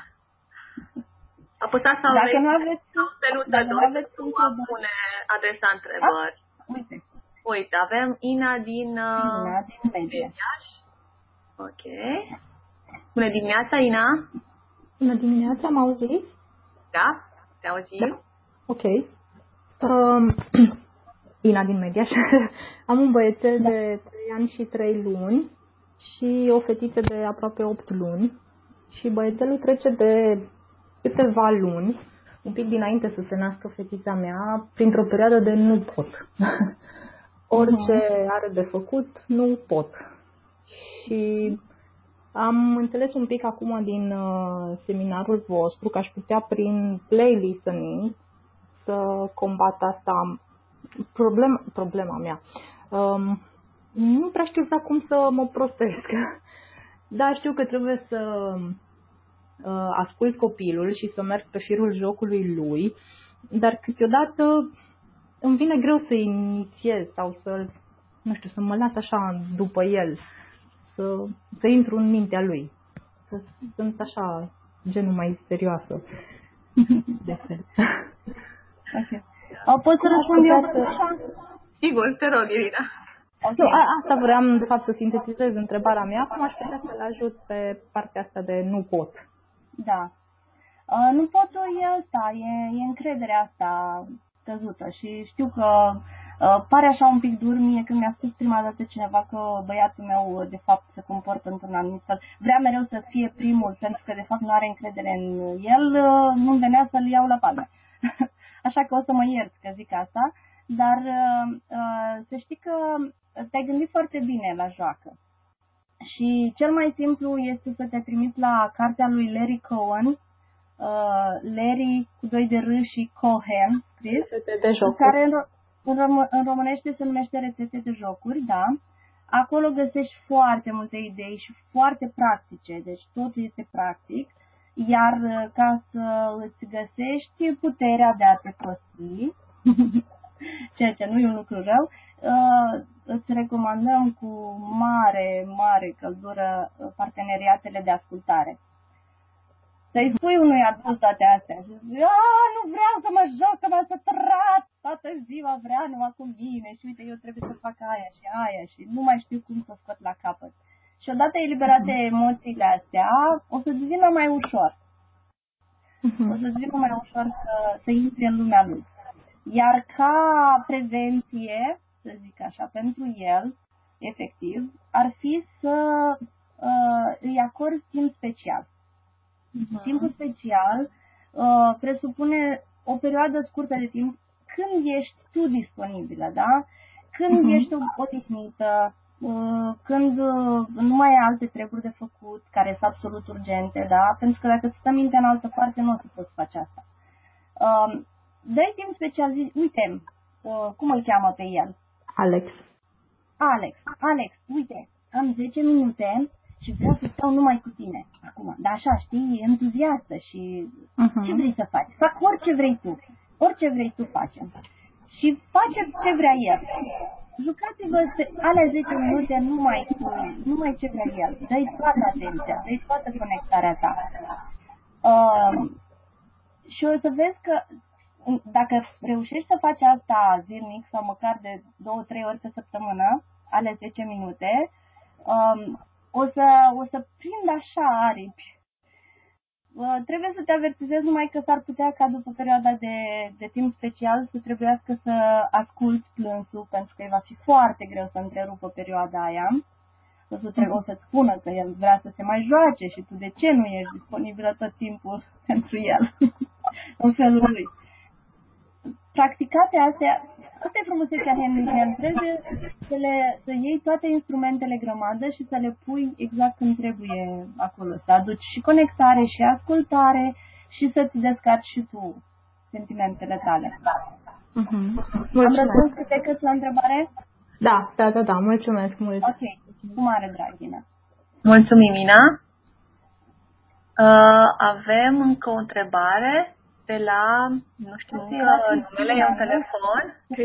Apăsați sau dacă nu aveți steluță 2 pentru a pune adresa întrebări. Da? Uite, avem Ina din Mediaș. Ok. Bună dimineața, Ina. Bună dimineața, m-au auzit? Da, te auzim. Da. Ok. Ina din Mediaș. Am un băiețel de 3 ani și 3 luni și o fetiță de aproape 8 luni. Și băiețelul trece de câteva luni, un pic dinainte să se nască fetița mea, printr-o perioadă de nu pot. Orice are de făcut, nu pot. Și am înțeles un pic acum din seminarul vostru că aș putea prin play listening să combat asta. Problema mea. Nu prea știu exact cum să mă prostesc. Dar știu că trebuie să ascult copilul și să merg pe firul jocului lui, dar câteodată îmi vine greu să inițiez sau să mă las așa după el, să intru în mintea lui. Sunt așa genul mai serioasă. De fel. Ok. Pot să răspund eu așa? Sigur, te rog, Irina. Okay. Nu, asta vreau, de fapt, să sintetizez întrebarea mea. Cum aș putea să-l ajut pe partea asta de nu pot? Da. Nu potul e ăsta, e încrederea asta căzută și știu că pare așa un pic dur mie când mi-a spus prima dată cineva că băiatul meu de fapt se comportă într-un anumit fel. Vrea mereu să fie primul pentru că de fapt nu are încredere în el, nu-mi venea să-l iau la palme. Așa că o să mă iert că zic asta, dar să știi că te-ai gândit foarte bine la joacă. Și cel mai simplu este să te trimiți la cartea lui Larry Cohen, Larry cu 2 de R și Cohen, scris, care în românește se numește Rețete de jocuri, da. Acolo găsești foarte multe idei și foarte practice, deci totul este practic, iar ca să îți găsești puterea de a te prosti, ceea ce nu e un lucru rău, îți recomandăm cu mare căldură parteneriatele de ascultare. Să-i spui unui adult toate astea și zici, nu vreau să mă joc, că m-a săturat, toată ziua vrea numai cu mine și uite, eu trebuie să fac aia și nu mai știu cum să o scot la capăt. Și odată eliberate emoțiile astea, o să-ți vină mai ușor. O să-ți vină mai ușor să intri în lumea lui. Iar ca prevenție, să zic așa, pentru el, efectiv, ar fi să îi acorzi timp special. Timpul special presupune o perioadă scurtă de timp când ești tu disponibilă, da? Când ești odihnită, când nu mai ai alte treburi de făcut care sunt absolut urgente, da? Pentru că dacă îți stă mintea în altă parte, nu o să poți face asta. Dă-i timp special, zici, uite, cum îl cheamă pe el? Alex, uite, am 10 minute și vreau să stau numai cu tine acum. Dar așa, știi, entuziastă și ce vrei să faci? Fac orice vrei tu. Orice vrei tu facem. Și face ce vrea el. Jucați-vă alea 10 minute numai ce vrea el. Dă-i toată atenția, dă-i toată conectarea ta. Și o să vezi că dacă reușești să faci asta zilnic sau măcar de 2-3 ori pe săptămână, ale 10 minute, o să prind așa aripi. Trebuie să te avertizezi numai că s-ar putea ca după perioada de timp special să trebuiască să asculți plânsul, pentru că îi va fi foarte greu să întrerupă perioada aia. O să-ți spună că el vrea să se mai joace și tu de ce nu ești disponibilă tot timpul pentru el în felul lui. Practicate astea, asta e frumusețea Henry Hand, trebuie să iei toate instrumentele grămadă și să le pui exact cum trebuie acolo, să aduci și conectare și ascultare și să-ți descarci și tu sentimentele tale. Am răspuns cât la întrebare? Da, mulțumesc mult. Ok, cu mare drag, Ina. Mulțumim, Ina. Avem încă o întrebare de la, nu știu, numele e un telefon.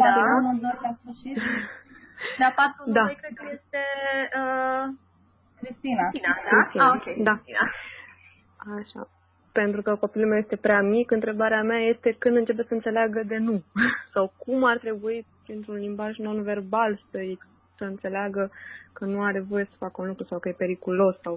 Da, 42 cred că este Cristina. Da? Ok. Da. Așa. Pentru că copilul meu este prea mic, întrebarea mea este când începe să înțeleagă de nu. Sau cum ar trebui, printr-un limbaj non-verbal, să înțeleagă că nu are voie să facă un lucru sau că e periculos sau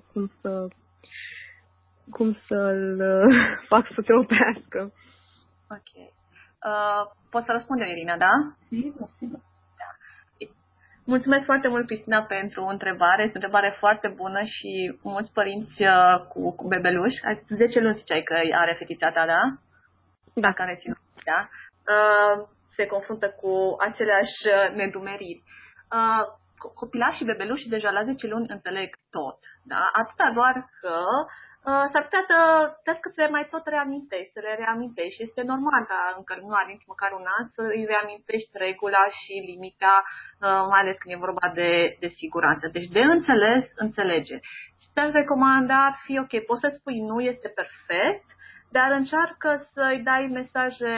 cum să-l fac să te oprească. Ok. Pot să răspundem, Irina, da? Sigur. Da. Mulțumesc foarte mult, Cristina, pentru întrebare. Este o întrebare foarte bună și mulți părinți cu bebeluși. 10 luni ziceai că are fetița ta, da? Da. Care ținut, da? Se confruntă cu aceleași nedumeriri. Copilașii și bebelușii deja la 10 luni înțeleg tot, da? Atâta doar că s-ar putea să le mai tot reamintești, să le reamintești și este normal ca încă nu are nici măcar un an să îi reamintești regula și limita, mai ales când e vorba de siguranță. Deci de înțeles, înțelege. Și te-aș recomanda ar fi, ok, poți să spui nu este perfect, dar încearcă să-i dai mesaje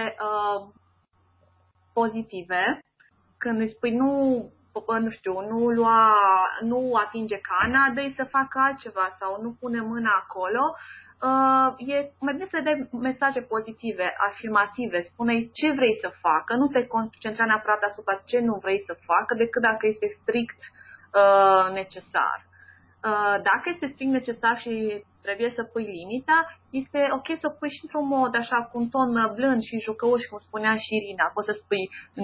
pozitive. Când îi spui nu știu, nu atinge cana, dă-i să facă altceva sau nu pune mâna acolo, mai bine să dai mesaje pozitive, afirmative, spune ce vrei să facă, nu te concentra neapărat asupra ce nu vrei să facă, decât dacă este strict necesar. Dacă este strict necesar și trebuie să pui limita, este ok să o pui și într-un mod așa, cu un ton blând și jucăuș, cum spunea și Irina. Poți să spui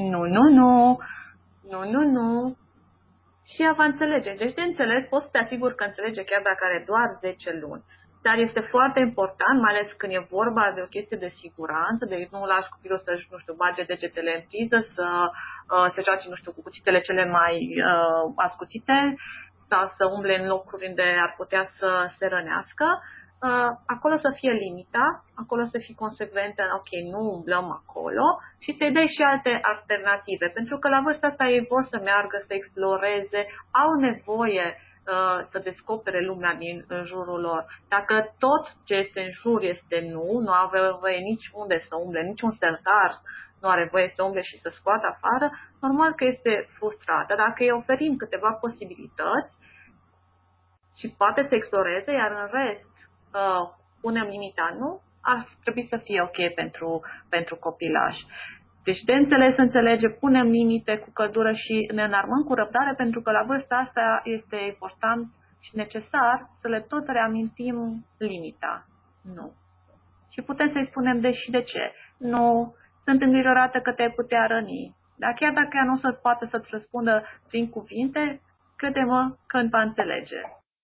nu, și ea va înțelege. Deci de înțeles, poți să te asiguri că înțelege chiar dacă are doar 10 luni. Dar este foarte important, mai ales când e vorba de o chestie de siguranță, de nu lași copilul să-și, bage degetele în priză, să se joace, cu cuțitele cele mai ascuțite sau să umble în locuri unde ar putea să se rănească. Acolo să fie limita, acolo să fii consecventă, ok, nu umblăm acolo și să-i dai și alte alternative, pentru că la vârsta asta ei vor să meargă, să exploreze, au nevoie să descopere lumea din jurul lor. Dacă tot ce este în jur este nu are voie nici unde să umble, niciun sertar nu are voie să umble și să scoată afară, normal că este frustrată. Dacă îi oferim câteva posibilități și poate să exploreze, iar în rest punem limita nu, ar trebui să fie ok pentru copilaș. Deci de înțeles, înțelege, punem limite cu căldură și ne înarmăm cu răbdare, pentru că la vârsta asta este important și necesar să le tot reamintim limita. Nu. Și putem să-i spunem de ce. Nu, sunt îngrijorată că te-ai putea răni. Dar chiar dacă ea nu o să poată să-ți răspundă prin cuvinte, crede-mă că va înțelege.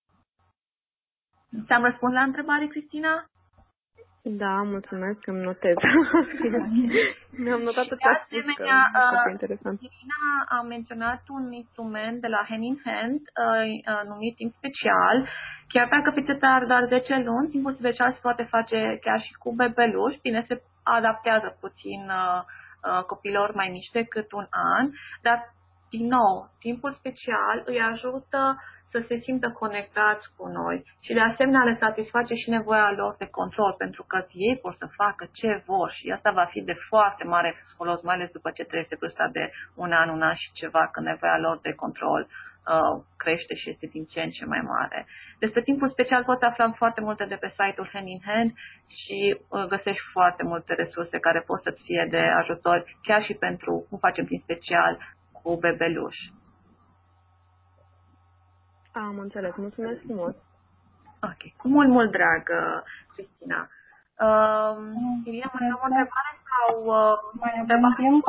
Ți-am răspuns la întrebare, Cristina? Da, mulțumesc, îmi notez. Mi-am notat tot ce a spus, că e interesant. Irina a menționat un instrument de la Hand in Hand, numit timp special. Chiar dacă fetița are doar 10 luni, timpul special se poate face chiar și cu bebeluș. Bine, se adaptează puțin copilor mai mici decât un an, dar, din nou, timpul special îi ajută să se simtă conectați cu noi și de asemenea le satisface și nevoia lor de control, pentru că ei vor să facă ce vor și asta va fi de foarte mare folos, mai ales după ce trece vârsta de un an și ceva, când nevoia lor de control crește și este din ce în ce mai mare. Despre timpul special poți afla foarte multe de pe site-ul Hand in Hand și găsești foarte multe resurse care pot să-ți fie de ajutor, chiar și pentru cum facem timp special cu bebeluși. Am înțeles. Mulțumesc frumos. Ok. Cu mult drag, Cristina. Irina, mai am o întrebare sau mai avem timp?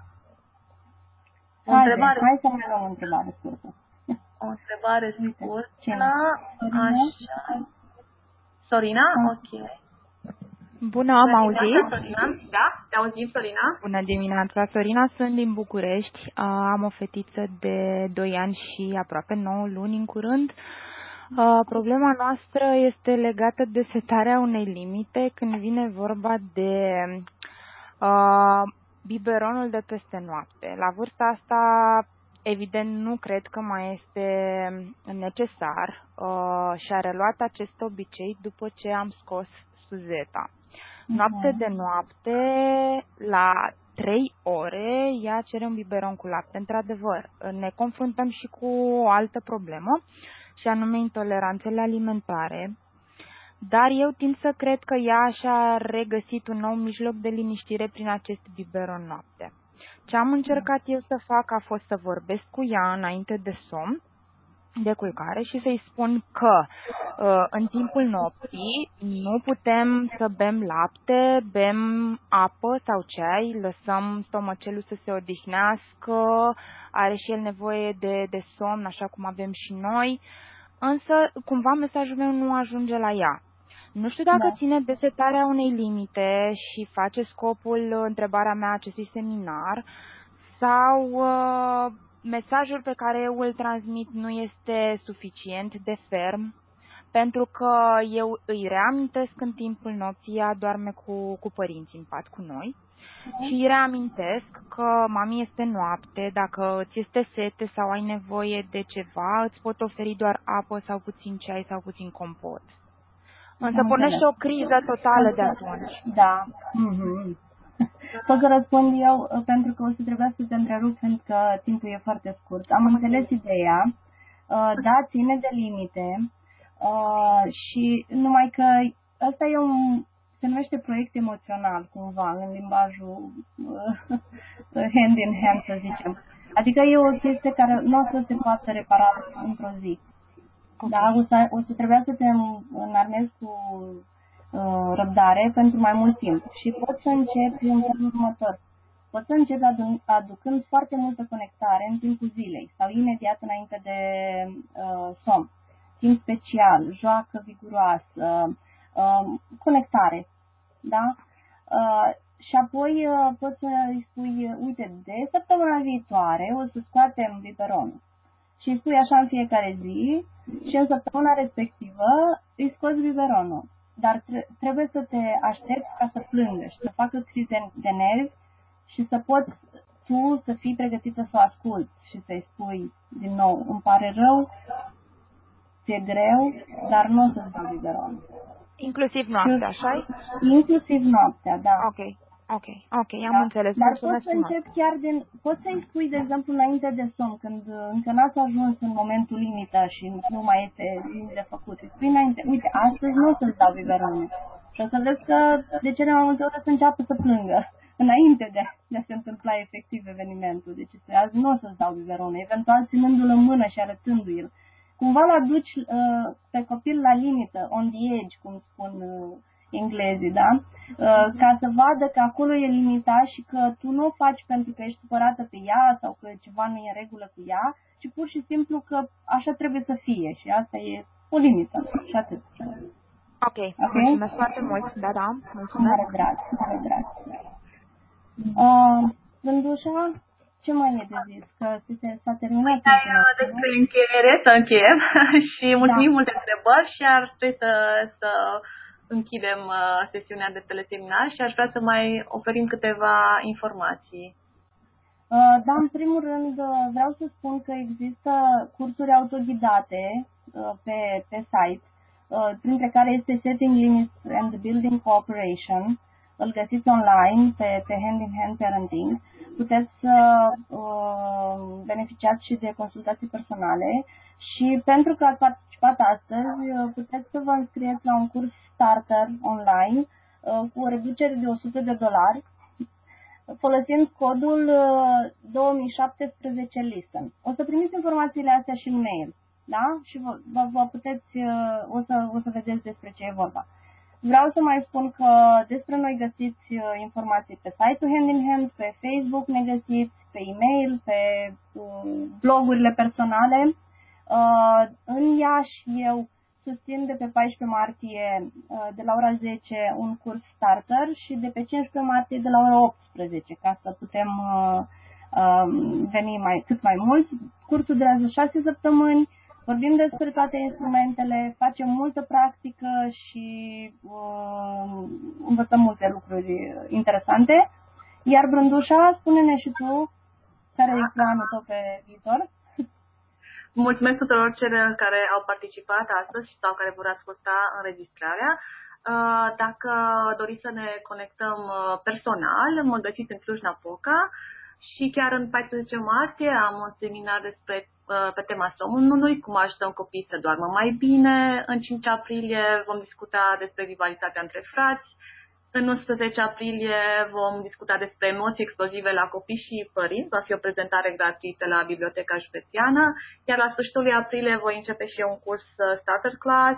Hai să mai luăm o întrebare scurtă. O întrebare scurtă. Așa. Sorina? Ok. Bună, am auzit? Da, te auzim, Sorina. Bună dimineața, Sorina, sunt din București. Am o fetiță de 2 ani și aproape 9 luni în curând. Problema noastră este legată de setarea unei limite când vine vorba de biberonul de peste noapte. La vârsta asta, evident, nu cred că mai este necesar și a reluat acest obicei după ce am scos Suzeta. Noapte de noapte, la 3 ore, ea cere un biberon cu lapte. Într-adevăr, ne confruntăm și cu o altă problemă, și anume intoleranțele alimentare, dar eu tind să cred că ea și-a regăsit un nou mijloc de liniștire prin acest biberon noapte. Ce am încercat eu să fac a fost să vorbesc cu ea înainte de somn, de culcare, și să-i spun că în timpul nopții nu putem să bem lapte, bem apă sau ceai, lăsăm stomacelul să se odihnească, are și el nevoie de somn, așa cum avem și noi, însă cumva mesajul meu nu ajunge la ea. Nu știu dacă ține de setarea unei limite și face scopul întrebarea mea acestui seminar, sau mesajul pe care eu îl transmit nu este suficient de ferm, pentru că eu îi reamintesc în timpul nopții, ea doarme cu părinții în pat cu noi, și îi reamintesc că mami, este noapte, dacă îți este sete sau ai nevoie de ceva, îți pot oferi doar apă sau puțin ceai sau puțin compot. Însă pornește o criză totală de atunci. Da. Pot să răspund eu, pentru că o să trebuia să te întrerup, pentru că timpul e foarte scurt. Am înțeles ideea, da, ține de limite, și numai că Asta se numește proiect emoțional, cumva, în limbajul hand in hand, să zicem. Adică e o chestie care nu o să se poată repara într-o zi. Da, o să trebuia să te înarmezi cu răbdare pentru mai mult timp. Și poți să începi în felul următor. Poți să începi aducând foarte multă conectare în timpul zilei sau imediat înainte de somn. Timp special, joacă viguroasă, conectare. Da? Și apoi poți să îi spui, uite, de săptămâna viitoare o să scoatem biberonul. Și îi spui așa în fiecare zi și în săptămâna respectivă îi scoți biberonul. Dar trebuie să te aștepți ca să plângă și să facă crize de nervi și să poți tu să fii pregătită să o asculți și să-i spui din nou, îmi pare rău, ți-e greu, dar nu o să-ți dau biberonul. Inclusiv noaptea, așa? Inclusiv noaptea, da. Ok, am înțeles. Dar poți să începi poți să-i spui, de exemplu, înainte de somn, când încă n-ați ajuns în momentul limită și nu mai este nimic de făcut. Îi spui înainte, uite, astăzi nu o să-ți dau biberonul. Și o să vezi că de cele mai multe ori o să înceapă să plângă, înainte de a se întâmpla efectiv evenimentul. Deci azi nu o să-ți dau biberonul, eventual ținându-l în mână și arătându-i-l. Cumva l-aduci pe copil la limită, on the edge, cum spun englezii, da? Ca să vadă că acolo e limita și că tu nu o faci pentru că ești supărată pe ea sau că ceva nu e în regulă cu ea, ci pur și simplu că așa trebuie să fie și asta e o limită și atât. Ok, mulțumesc foarte mult, da, mulțumesc. Mare drag. Rândușa, ce mai e de zis? Că s-a terminat despre încheiere, să încheiem și mulțumim multe întrebări și ar trebui să închidem sesiunea de teleseminar și aș vrea să mai oferim câteva informații. Da, în primul rând vreau să spun că există cursuri autoghidate pe site, printre care este Setting Limits and Building Cooperation. Îl găsiți online pe Hand in Hand Parenting. Puteți să beneficiați și de consultații personale și pentru că ați participat astăzi, puteți să vă înscrieți la un curs starter online cu o reducere de $100 folosind codul 2017 LISTEN. O să primiți informațiile astea și în mail, da? Și vă puteți, o să vedeți despre ce e vorba. Vreau să mai spun că despre noi găsiți informații pe site-ul Hand in Hand, pe Facebook ne găsiți, pe e-mail, pe blogurile personale. În Iași eu susțin de pe 14 martie de la ora 10 un curs starter și de pe 15 martie de la ora 18 ca să putem veni cât mai mulți. Cursul durează 6 săptămâni, vorbim despre toate instrumentele, facem multă practică și învățăm multe lucruri interesante. Iar Brândușa, spune-ne și tu care e planul tău pe viitor. Mulțumesc tuturor celor care au participat astăzi sau care vor asculta înregistrarea. Dacă doriți să ne conectăm personal, mă găsiți în Cluj-Napoca și chiar în 14 martie am un seminar pe tema somnului, cum ajutăm copiii să doarmă mai bine. În 5 aprilie vom discuta despre rivalitatea între frați. În 11 aprilie vom discuta despre emoții explozive la copii și părinți. Va fi o prezentare gratuită la Biblioteca Județeană. Iar la sfârșitul lui aprilie voi începe și eu un curs starter class,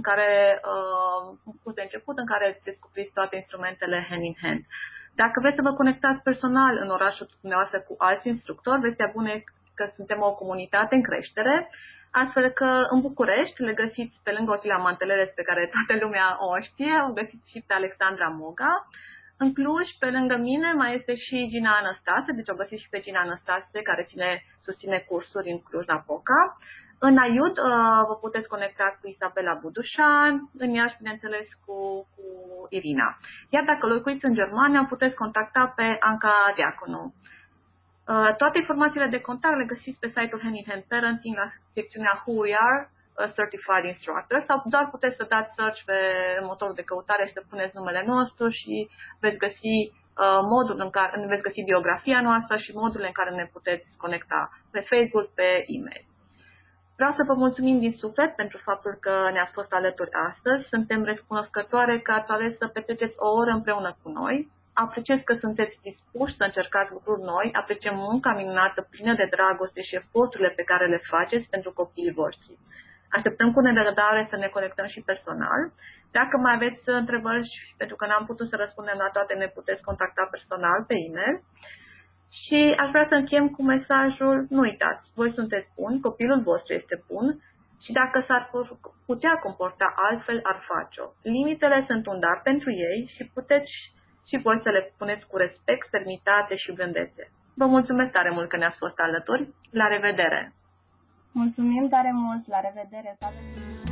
un curs de început în care descoperiți toate instrumentele hand in hand. Dacă vreți să vă conectați personal în orașul dumneavoastră cu alți instructori, vestea bună e că suntem o comunitate în creștere. Astfel că în București le găsiți pe lângă Otila Manteleres, pe care toată lumea o știe, o găsiți și pe Alexandra Moga. În Cluj, pe lângă mine, mai este și Gina Anastase, deci o găsiți și pe Gina Anastase, care susține cursuri în Cluj-Napoca. În Aiud vă puteți conecta cu Isabela Budușan, în Iași, bineînțeles, cu Irina. Iar dacă locuiți în Germania, puteți contacta pe Anca Diaconu. Toate informațiile de contact le găsiți pe site-ul Hand in Hand Parenting la secțiunea Who We Are, Certified Instructor, sau doar puteți să dați search pe motorul de căutare și să puneți numele nostru și veți găsi veți găsi biografia noastră și modurile în care ne puteți conecta pe Facebook, pe e-mail. Vreau să vă mulțumim din suflet pentru faptul că ne-ați fost alături astăzi. Suntem recunoscătoare că ați ales să petreceți o oră împreună cu noi. Apreciez că sunteți dispuși să încercați lucruri noi, apreciem munca minunată, plină de dragoste și eforturile pe care le faceți pentru copiii voștri. Așteptăm cu nerăbdare să ne conectăm și personal. Dacă mai aveți întrebări, pentru că n-am putut să răspundem la toate, ne puteți contacta personal pe e-mail. Și aș vrea să încheiem cu mesajul: nu uitați, voi sunteți buni, copilul vostru este bun și dacă s-ar putea comporta altfel, ar face-o. Limitele sunt un dar pentru ei și puteți și voi să le puneți cu respect, fermitate și blândețe. Vă mulțumesc tare mult că ne-ați fost alături. La revedere! Mulțumim tare mult! La revedere!